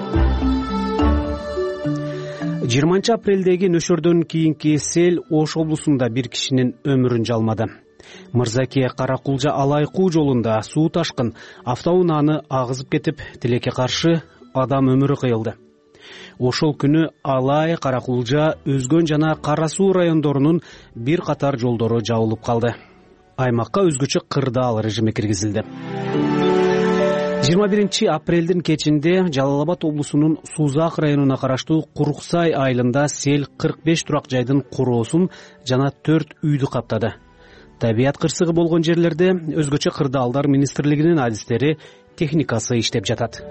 жыйырманчы апрелдеги нөшөрдөн кийинки сел Ош облусунда бир кишинин өмүрүн жалмады. Мырзаке Каракулжа Алайкуу жолунда суу ташкын автоунааны агызып кетип, тилекке каршы адам өмүрү кыйылды. Ошол күнү Алай, Каракулжа, Өзгөн жана Кара Суу райондорунун бир катар жолдору жабылып калды. Аймакка өзгөчө кырдаал режими киргизилди. жыйырма биринчи апрелдин кечинде Жалал-Абад облусунун Сузак районуна караштуу Куруксай айылында сел кырк беш турак жайдын куроосун жана төрт үйдү каптады. Табият кырсыгы болгон жерлерде өзгөчө кырдаалдар министрлигинин адистери, техникасы иштеп жатат.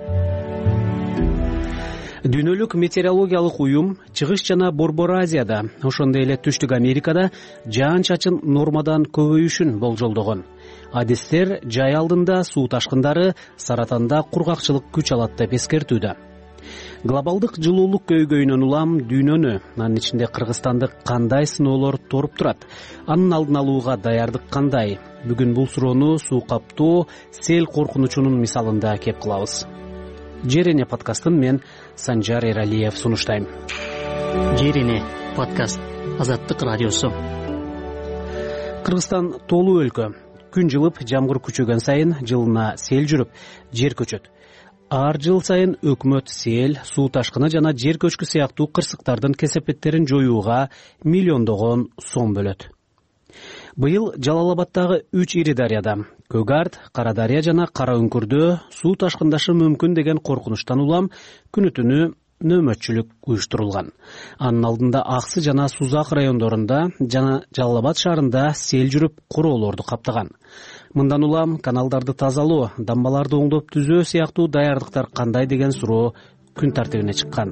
Дүйнөлүк метеорологиялык уюм Чыгыш жана Борбор Азияда, ошондой эле Түштүк Америкада жаан-чачын нормадан көбөйүшүн болжолдогон. Адистер жай алдында суу ташкындары Саратанда кургакчылык күч алат деп эскертүүдө. Глобалдык жылуулук көйгөйүнөн улам дүйнөнү, анын ичинде Кыргызстанды кандай сыноолор торуп турат? Анын алдын алууга даярдык кандай? Бүгүн бул суроону суу каптоо, сел коркунучунун мисалында кеп кылабыз. Жерине подкастын мен Санжар Эралиев сунуштайм. Жерине подкаст, Азаттык радиосу. Кыргызстан толуу өлкө. Күн жылып, жамгыр күчөгөн сайын жылына сел жүрүп, жер көчөт. Ар жыл сайын өкмөт сел, суу ташкыны жана жер көчкү сыяктуу кырсыктардын кесепеттерин жоюуга миллиондогон сом бөлөт. Быйыл Жалал-Абадтагы үч ири дарыяда, Көгарт, Кара Дарыя жана Кара Үңкүрдө суу ташкындашы мүмкүн деген коркунучтан улам күнү-түнү нөөмөтчүлүк уюштурулган. Анын алдында Аксы жана Сузак райондорунда жана Жалал-Абад шаарында сел жүрүп, куроолорду каптаган. Мындан улам каналдарды тазалоо, дамбаларды оңдоп түзөө сыяктуу даярдыктар кандай деген суроо күн тартибине чыккан.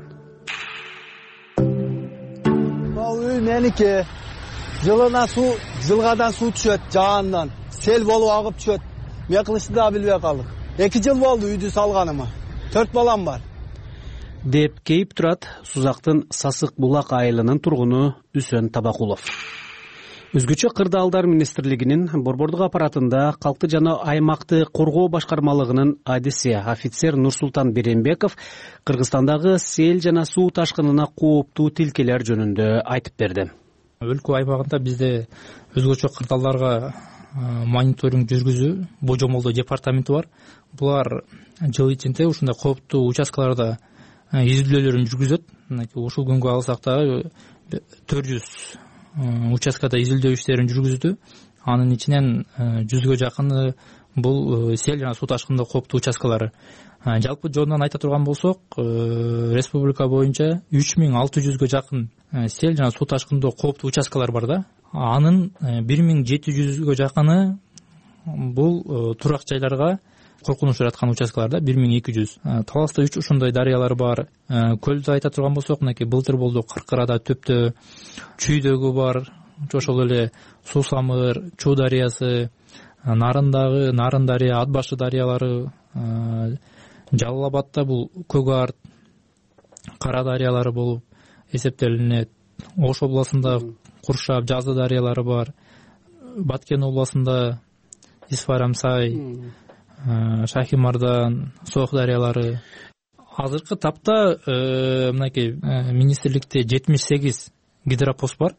Бул үй меники. Жылына суу, жылгадан суу түшөт жаандан. Сел болуп агып түшөт. Эмне кылышты да билбей калдык. эки жыл болду үйдү салганыма. төрт балам бар. Деп кейип турат Сузактын Сасык Булак айылынын тургуну Үсөн Табакулов. Өзгөчө кырдаалдар министрлигинин борбордук аппаратында калкты жана аймакты коргоо башкармалыгынын адиси офицер Нурсултан Беренбеков Кыргызстандагы сел жана суу ташкынына кооптуу тилкелер жөнүндө айтып берди. Өлкө аймагында бизде өзгөчө кырдаалдарга мониторинг жүргүзүү божомолдоо департаменти бар. Булар жыл ичинде ушундай кооптуу участкаларда изилдөөлөрүн жүргүзөт. Ушул күнгө алсак да төрт жүз участкада изилдөө иштерин жүргүздү. Анын ичинен жүзгө жакыны бул сел жана суу ташкынында кооптуу участкалары. Жалпы жонунан айта турган болсок, республика боюнча үч миң алты жүзгө жакын сел жана суу ташкынында кооптуу участкалар бар да. Анын бир миң жети жүзгө жакыны бул турак жайларга коркунуч жараткан участкаларда бир миң эки жүз. Таласта үч ушундай дарыялар бар. Көлдү айта турган болсок, мынакей былтыр болду Кыркырада, Төптө, Чүйдөгү бар. Ошол эле Суу Самыр, Чуу дарыясы, Нарындагы Нарын дарыя, Ат башы дарыялары, Жалал Абадта бул Көк Арт, Кара дарыялары болуп эсептелинет. Ош областында Куршап, Жазы дарыялары бар. Баткен областында Исфарамсай, Шахимардан, Соох дарыялары. Азыркы тапта мынакей министрликте жетимиш сегиз гидропост бар.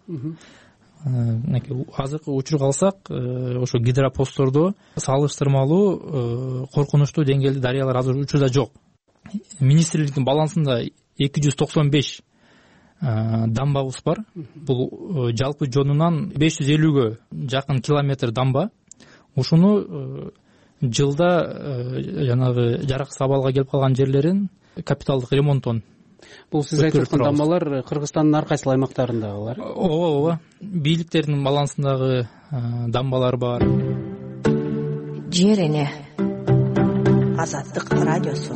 Азыркы учурга алсак, ошо гидропосттордо салыштырмалуу коркунучтуу деңгээлде дарыялар азыр учурда жок. Министрликтин балансында эки жүз токсон беш дамбабыз бар. Бул жалпы жонунан беш жүз элүүгө жакын километр дамба. Ушуну жылда жанагы жараксыз абалга келип калган жерлерин капиталдык ремонттон. Бул сиз айтып аткан дамбалар Кыргызстандын ар кайсы аймактарындагылар? Ооба, ооба. Бийликтердин балансындагы дамбалар бар. Жер эне. Азаттык радиосу.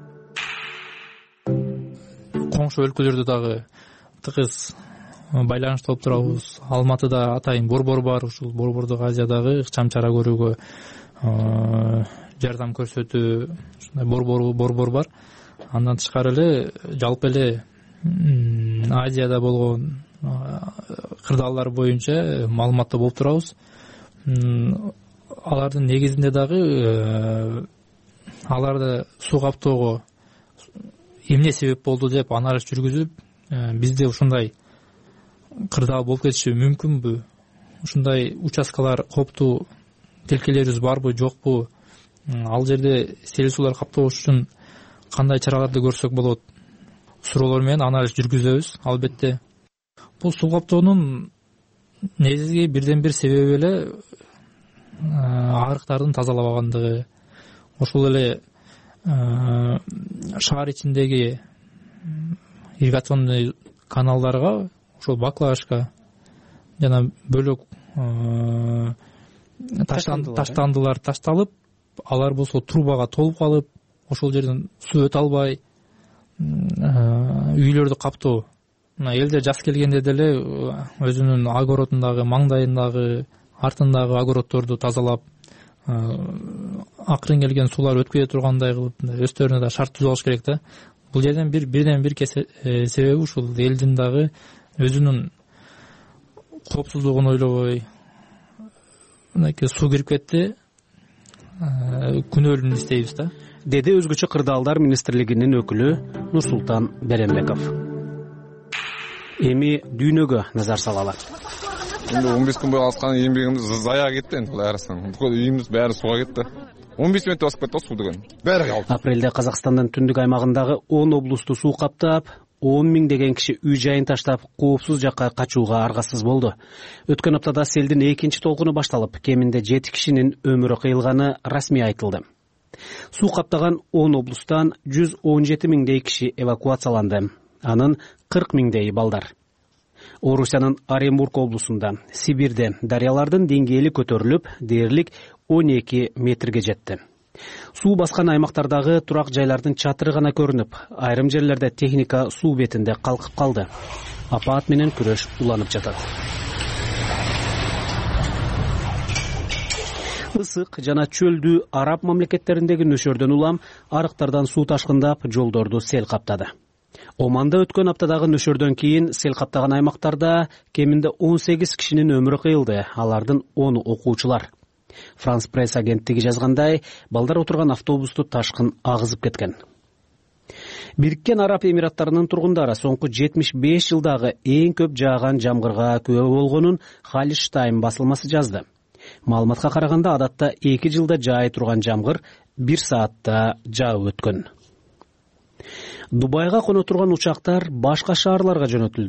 Коңшу өлкөлөрдө дагы тыгыз байланышта болуп турабыз. Алматыда атайын борбор бар. Ушул борбордук Азиядагы ыкчам чара көрүүгө жардам көрсөтүү ушундай борбор борбор бар. Андан тышкары эле жалпы эле Азияда болгон кырдаалдар боюнча маалыматта болуп турабыз. Алардын негизинде дагы аларды суу каптоого эмне себеп болду деп анализ жүргүзүп, бизде ушундай кырдаал болуп кетиши мүмкүнбү? Ушундай участкалар кооптуу тилкелерибиз барбы, жокпу? Ал жерде сел суулар каптабош үчүн кандай чараларды көрсөк болот? Суроолор менен анализ жүргүзөбүз. Албетте бул суу каптоонун негизги бирден бир себеби эле арыктардын тазалабагандыгы. Ошол эле шаар ичиндеги ирригационный каналдарга ошол баклажка жана бөлөк таштандылар ташталып, алар болсо трубага толуп калып, ошол жерден суу өтө албай үйлөрдү каптоо. Мына элдер жаз келгенде деле өзүнүн огородундагы, маңдайындагы, артындагы огороддорду тазалап, акырын келген суулар өтпөй тургандай кылып өстөрүнө да шарт түзүп алыш керек да. Бул жерден бир бирден бир себеби ушул элдин дагы өзүнүн коопсуздугун ойлобой, мынакей суу кирип кетти, күнөөлүн издейбиз да, деди өзгөчө кырдаалдар министрлигинин өкүлү Нурсултан Беренбеков. Эми дүйнөгө назар салалы. Эми он беш күн бою алышкан эмгегибиз зая кетти энди кулай карасаң. Бүкөл үйүбүз баары сууга кетти. он беш мүнөттө басып кетти суу деген. Баары калды. Апрелде Казакстандын түндүк аймагындагы он облусту суу каптап, он миңдеген киши үй жайын таштап, коопсуз жакка качууга аргасыз болду. Өткөн аптада селдин экинчи толкуну башталып, кеминде жети кишинин өмүрү кыйылганы расмий айтылды. Суу каптаган он облустан жүз он жети миңдей киши эвакуацияланды. Анын кырк миңдейи балдар. Орусиянын Оренбург облусунда, Сибирде дарыялардын деңгээли көтөрүлүп, дээрлик он эки метрге жетти. Суу баскан аймактардагы турак жайлардын чатыры гана көрүнүп, айрым жерлерде техника суу бетинде калкып калды. Апат менен күрөш уланып жатат. Ысык жана чөлдүү араб мамлекеттериндеги нөшөрдөн улам арыктардан суу ташкындап, жолдорду сел каптады. Оманда өткөн аптадагы нөшөрдөн кийин сел каптаган аймактарда кеминде он сегиз кишинин өмүрү кыйылды, алардын оны окуучулар. Франс пресс агенттиги жазгандай, балдар отурган автобусту ташкын агызып кеткен. Бириккен Араб Эмираттарынын тургундары соңку жетимиш беш жылдагы эң көп жааган жамгырга күбө болгонун Халиш Тайм басылмасы жазды. Маалыматка караганда, адатта эки жылда жаай турган жамгыр бир саатта жаап өткөн. Дубайга коно турган учактар башка шаарларга жөнөтүлдү.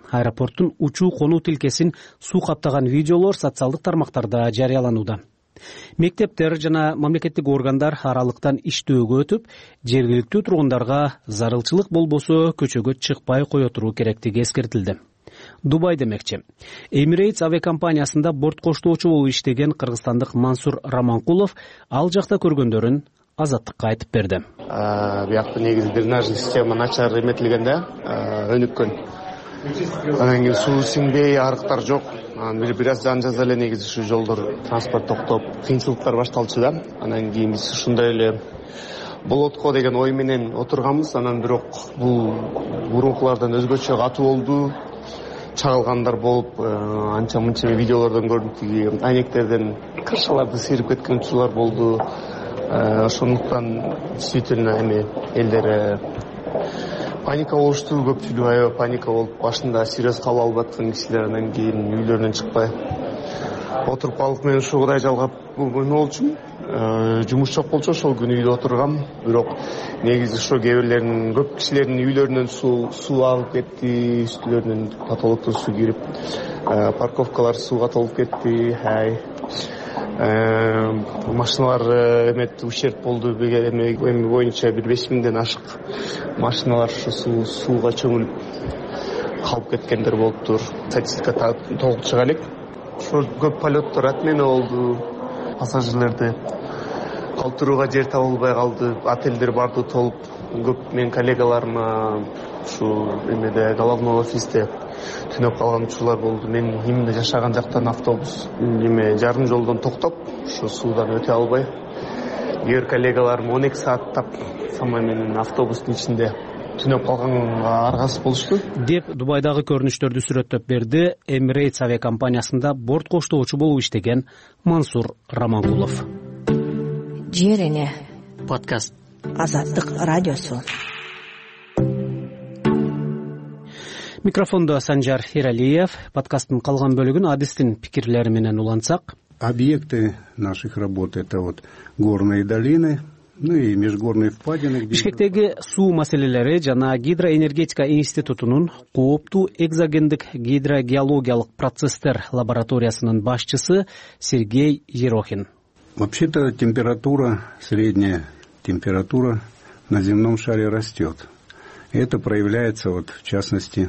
Аэропорттун учуу конуу тилкесин суу каптаган видеолор социалдык тармактарда жарыяланууда. Мектептер жана мамлекеттик органдар аралыктан иштөөгө өтүп, жергиликтүү тургундарга зарылчылык болбосо көчөгө чыкпай кое туруу керектиги эскертилди. Дубай демекчи. Emirates авиакомпаниясында борт коштоочу болуп иштеген кыргызстандык Мансур Раманкулов ал жакта көргөндөрүн Азаттыкка айтып берди. Биякта негизи дренажный система начар эметилген да, өнүккөн. Анан кийин суу сиңбей, арыктар жок. Анан бир аз жан жаза эле негизи ушу жолдор транспорт токтоп, кыйынчылыктар башталчу да. Анан кийин биз ушундай эле болот го деген ой менен отурганбыз. Анан бирок бул мурункулардан өзгөчө катуу болду. Чагылгандар болуп, анча мынча видеолордон көрдүк, тиги айнектерден крышаларды сейрип кеткен учурлар болду. Ошондуктан действительно эми элдер паника болушту, көпчүлүк аябай паника болуп, башында серьез кабыл алып аткан кишилер анан кийин үйлөрүнөн чыкпай отуруп калып, мен ушул кудай жалгап эме болчумун. Жумуш жок болчу, ошол күнү үйдө отургам. Бирок негизи ошо кээ бирлеринин, көп кишилердин үйлөрүнөн суу суу агып кетти, үстүлөрүнөн потолоктон суу кирип, парковкалар сууга толуп кетти. Ай машиналар эмет ущерб болду. Эми боюнча бир беш миңден ашык машиналар ошо сууга чөмүлүп калып кеткендер болуптур. Статистика толук чыга элек. Ошо көп полеттор отмена болду. Пассажирлерди калтырууга жер табылбай калды. Отелдер барды толуп. Көп менин коллегаларыма ушу эмеде головной офисте түнөп калган учурлар болду. Мен именно жашаган жактан автобус эме жарым жолдон токтоп, ушу суудан өтө албай, кээ бир коллегаларым он эки сааттап сама менен автобустун ичинде түнөп калганга аргасыз болушту деп Дубайдагы көрүнүштөрдү сүрөттөп берди Emirates авиакомпаниясында борт коштоочу болуп иштеген Мансур Раманкулов. Жер эне подкаст Азаттык радиосу. Микрофондо Санжар Эралиев. Подкасттын калган бөлүгүн Адистин пикирлери менен улантсак. Объекты наших работ — это вот горные долины, ну и межгорные впадины. Бишкектеги суу маселелери жана Гидроэнергетика институтунун кооптуу экзогендик гидрогеологиялык процесстер лабораториясынын башчысы Сергей Ерохин. Вообще-то температура, средняя температура на земном шаре растет. Это проявляется вот в частности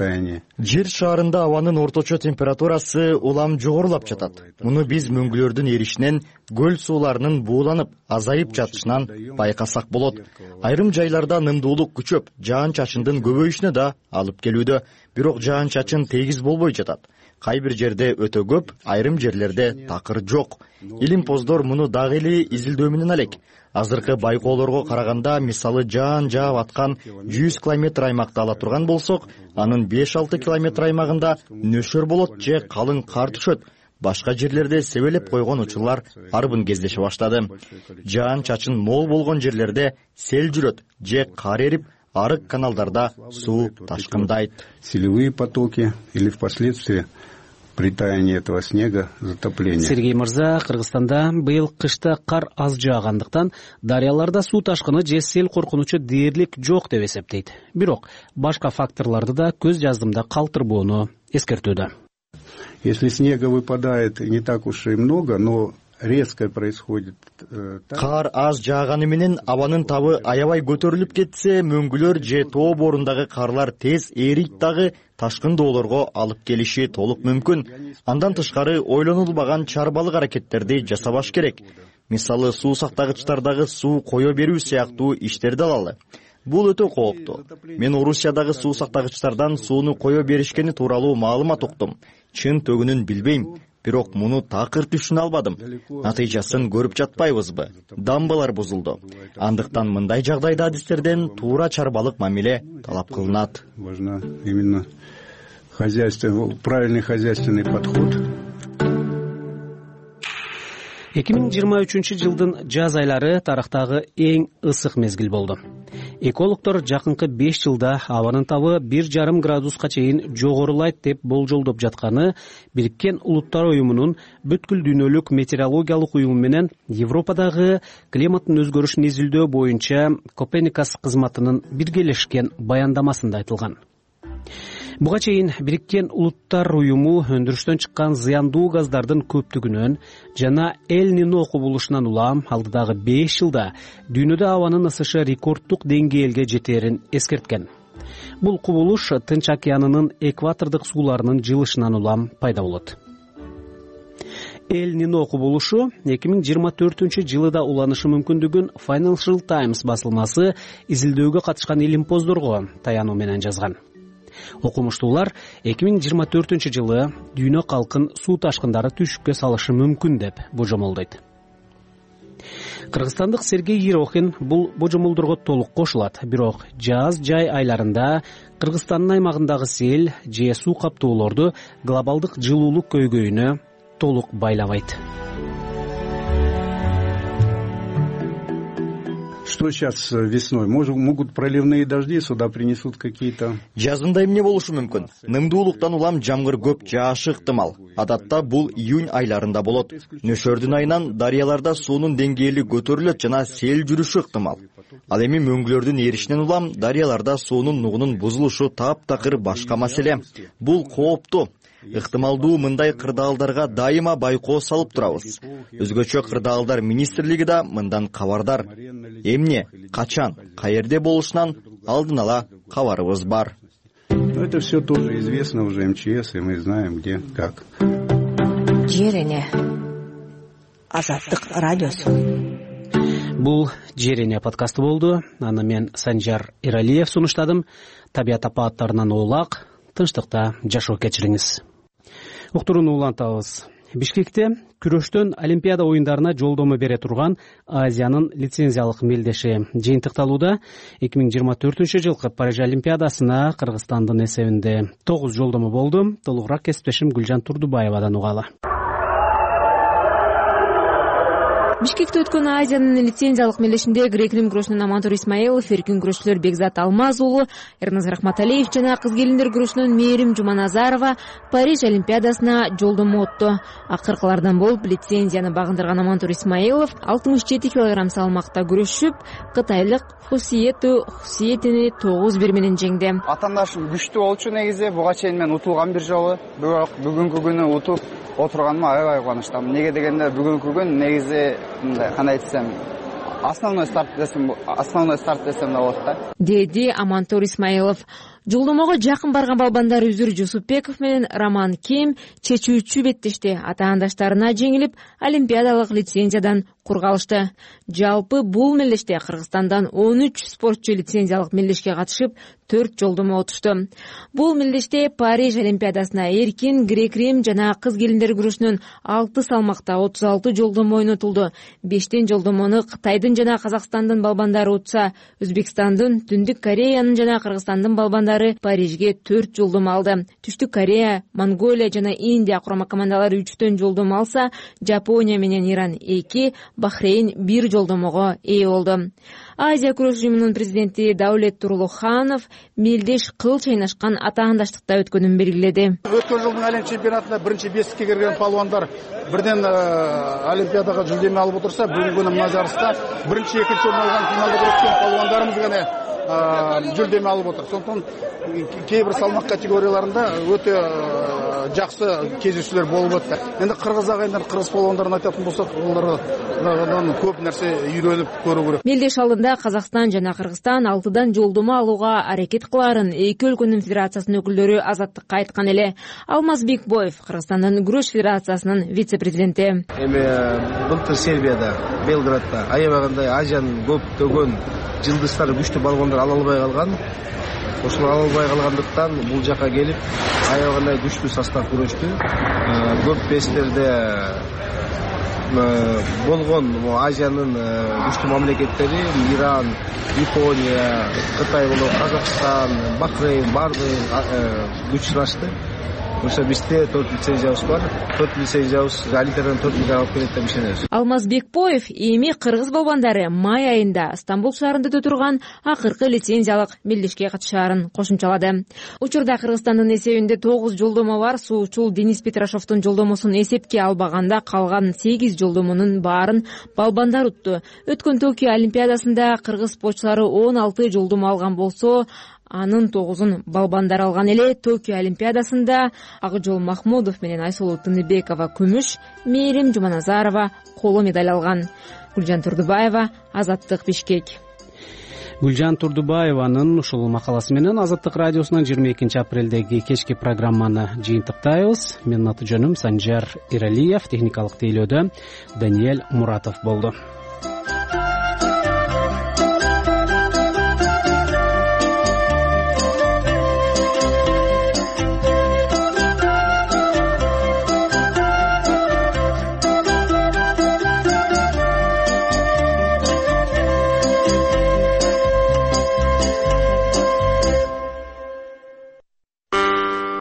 Жер шарында абанын орточо температурасы улам жогорулап жатат. Муну биз мөңгүлөрдүн эришинен, көл сууларынын бууланып, азайып жатышынан байкасак болот. Айрым жайларда нымдуулук күчөп, жаан-чачындын көбөйүшүнө да алып келүүдө. Бирок жаан-чачын тегиз болбой жатат. Кай бир жерде өтө көп, айрым жерлерде такыр жок. Илимпоздор муну дагы эле изилдөө менен алек. Азыркы байкоолорго караганда, мисалы жаан жаап аткан жүз километр аймакты ала турган болсок, анын беш алты километр аймагында нөшөр болот же калың кар түшөт. Башка жерлерде себелеп койгон учурлар арбын кездеше баштады. Жаан-чачын мол болгон жерлерде сел жүрөт же кар эрип, арык каналдарда суу ташкындайт. Селевые потоки или впоследствии притаяние этого снега, затопление. Сергей мырза, Кыргызстанда быйыл кышта кар аз жаагандыктан дарыяларда суу ташкыны же сел коркунучу дээрлик жок деп эсептейт. Бирок башка факторлорду да көз жаздымда калтырбоону эскертүүдө. Если снега выпадает не так уж и много, но резко происходит. Кар аз жааганы менен абанын табы аябай көтөрүлүп кетсе, мөңгүлөр же тоо борундагы карлар тез эрийт дагы ташкынdoолорго алып келиши толук мүмкүн. Андан тышкары ойлонулбаган чарбалык аракеттерди жасабаш керек. Мисалы суу сактагычтардагы суу кое берүү сыяктуу иштерди алалы. Бул өтө кооптуу. Мен Орусиядагы суу сактагычтардан сууну кое беришкени тууралуу маалымат уктум. Чын төгүнүн билбейм. Бирок муну такыр түшүнө албадым. Натыйжасын көрүп жатпайбызбы? Дамбалар бузулду. Андыктан мындай жагдайда адистерден туура чарбалык мамиле талап кылынат. Важно именно хозяйство, правильный хозяйственный подход. эки миң жыйырма үчүнчү жылдын жаз айлары тарыхтагы эң ысык мезгил болду. Экологдор жакынкы беш жылда абанын табы бир жарым градуска чейин жогорулайт деп болжолдоп жатканы Бириккен Улуттар уюмунун бүткүл дүйнөлүк метеорологиялык уюму менен Европадагы климаттын өзгөрүшүн изилдөө боюнча Коперникас кызматынын биргелешкен баяндамасында айтылган. Буга чейин Бириккен Улуттар уюму өндүрүштөн чыккан зыяндуу газдардын көптүгүнөн жана Эль Нино кубулушунан улам алдыдагы беш жылда дүйнөдө абанын ысышы рекорддук деңгээлге жетээрин эскерткен. Бул кубулуш Тынч океанынын экватордук сууларынын жылышынан улам пайда болот. Эль Нино кубулушу эки миң жыйырма төртүнчү жылы да уланышы мүмкүндүгүн Financial Times басылмасы изилдөөгө катышкан илимпоздорго таянуу менен жазган. Окумуштуулар эки миң жыйырма төртүнчү жылы дүйнө калкын суу ташкындары түшүккө салышы мүмкүн деп божомолдойт. Кыргызстандык Сергей Ерохин бул божомолдорго толук кошулат, бирок жаз жай айларында Кыргызстандын аймагындагы сел же суу каптоолорду глобалдык жылуулук көйгөйүнө толук байлабайт. Что сейчас весной? Могут проливные дожди сюда принесут какие-то? Жазында эмне болушу мүмкүн? Нымдуулуктан улам жамгыр көп жаашы ыктымал. Адатта бул июнь айларында болот. Нөшөрдүн айынан дарыяларда суунун деңгээли көтөрүлөт жана сел жүрүшү ыктымал. Ал эми мөңгүлөрдүн эришинен улам дарыяларда суунун нугунун бузулушу таптакыр башка маселе. Бул кооптуу. Ыктымалдуу мындай кырдаалдарга дайыма байкоо салып турабыз. Өзгөчө кырдаалдар министрлиги да мындан кабардар. Эмне, качан, каерде болушунан алдын ала кабарыбыз бар. Это все тоже известно уже эм че эс, и мы знаем где, как. Жерене. Азаттык радиосу. Бул Жерене подкасты болду. Аны мен Санжар Иралиев сунуштадым. Табиат апааттарынан оолак, тынчтыкта жашоо кечириңиз. Уктурууну улантабыз. Бишкекте күрөштөн Олимпиада оюндарына жолдомо бере турган Азиянын лицензиялык мелдеши жыйынтыкталууда. эки миң жыйырма төртүнчү жылкы Париж Олимпиадасына Кыргызстандын эсебинде тогуз жолдомо болду. Толугураак кесиптешим Гүлжан Турдубаевадан угалы. Бишкекте өткөн Азиянын лицензиялык мелдешинде грек-рим күрөшүнөн Амантур Исмаилов, эркин күрөшчүлөр Бекзат Алмаз уулу, Эрназ Рахматалиев жана кыз келиндер күрөшүнөн Мээрим Жуманазарова Париж Олимпиадасына жолдомо отту. Акыркылардан болуп лицензияны багындырган Амантур Исмаилов алтымыш жети килограмм салмакта күрөшүп, кытайлык Хусиету Хусиетини тогуз бир менен жеңди. Атаандашым күчтүү болчу негизи, буга чейин мен утулгам бир жолу, бирок бүгүнкү күнү утуп отурганыма аябай кубанычтамын. Неге дегенде бүгүнкү күн негизи кандай айтсам, основной старт десем, основной старт десем да болот да. Деди Амантур Исмаилов. Жолдомого жакын барган балбандар Үзүр Жусупбеков менен Роман Ким чечүүчү беттешти. Атаандаштарына жеңилип, олимпиадалык лицензиядан кургалышты. Жалпы бул мелдеште Кыргызстандан он үч спортчу лицензиялык мелдешке катышып, төрт жолдомо отушту. Бул мелдеште Париж Олимпиадасына эркин, грек-рим жана кыз келиндер күрөшүнөн алты салмакта отуз алты жолдомо ойнотулду. бештен жолдомону Кытайдын жана Казакстандын балбандары утса, Өзбекстандын, Түндүк Кореянын жана Кыргызстандын балбандары Парижге төрт жолдомо алды. Түштүк Корея, Монголия жана Индия курама командалары үчтөн жолдомо алса, Жапония менен Иран эки, Бахрейн бир жолдомого ээ болду. Азия күрөш уюмунун президенти Даулет Турлуханов мелдеш кыл чайнашкан атаандаштыкта өткөнүн белгиледи. Өткөн жылдын әлем чемпионатында биринчи бестикке кирген палуандар бирден Олимпиадага жүлдеме алып отурса, бүгүнкү күнү мына жарышта биринчи, экинчи орун алган финалда күрөшкөн палуандарыбыз гана жүлдеме алып отур. Сондықтан кээ бир салмак категорияларында өтө жакшы кездесүүлөр болуп атты. Енді кыргыз агайындар, кыргыз палуандарын айтатын болсак, олардан көп нерсе үйрөнүп көрүү керек. Мелдеш алдында Казакстан жана Кыргызстан алтыдан жолдомо алууга аракет кылаарын эки өлкөнүн федерациясынын өкүлдөрү азаттыкка айткан эле. Алмаз Бекбоев, Кыргызстандын күрөш федерациясынын вице-президенти. Эми былтыр Сербияда, Белградда аябагандай Азиянын көптөгөн жылдыштары күчтүү балбандар ала албай калган. Ошол ала албай калгандыктан бул жака келип аябагандай күчтүү состав күрөштү. Көп бестерде болгон Азиянын күчтүү мамлекеттери Иран, Япония, Кытай болуп, Казакстан, Бахрейн баардыгы күч сынашты. Ошо бизде төрт лицензиябыз бар. төрт лицензиябыз Олимпиададан төрт миң алып келет деп ишенебиз. Алмаз Бекбоев эми кыргыз балбандары май айында Стамбул шаарында өтө турган акыркы лицензиялык мелдешке катышаарын кошумчалады. Учурда Кыргызстандын эсебинде тогуз жолдомо бар. Суучул Денис Петрашовдун жолдомосун эсепке албаганда калган сегиз жолдомонун баарын балбандар утту. Өткөн Токио Олимпиадасында кыргыз спортчулары он алты жолдомо алган болсо, анын тогузун балбандар алган эле. Токио олимпиадасында Акжол Махмудов менен Айсулуу Тыныбекова күмүш, Мээрим Жуманазарова коло медаль алган. Гүлжан Турдубаева, Азаттык, Бишкек. Гүлжан Турдубаеванын ушул макаласы менен Азаттык радиосунун жыйырма экинчи апрелдеги кечки программаны жыйынтыктайбыз. Менин аты жөнүм Санжар Иралиев, техникалык тейлөөдө Даниэль Муратов болду.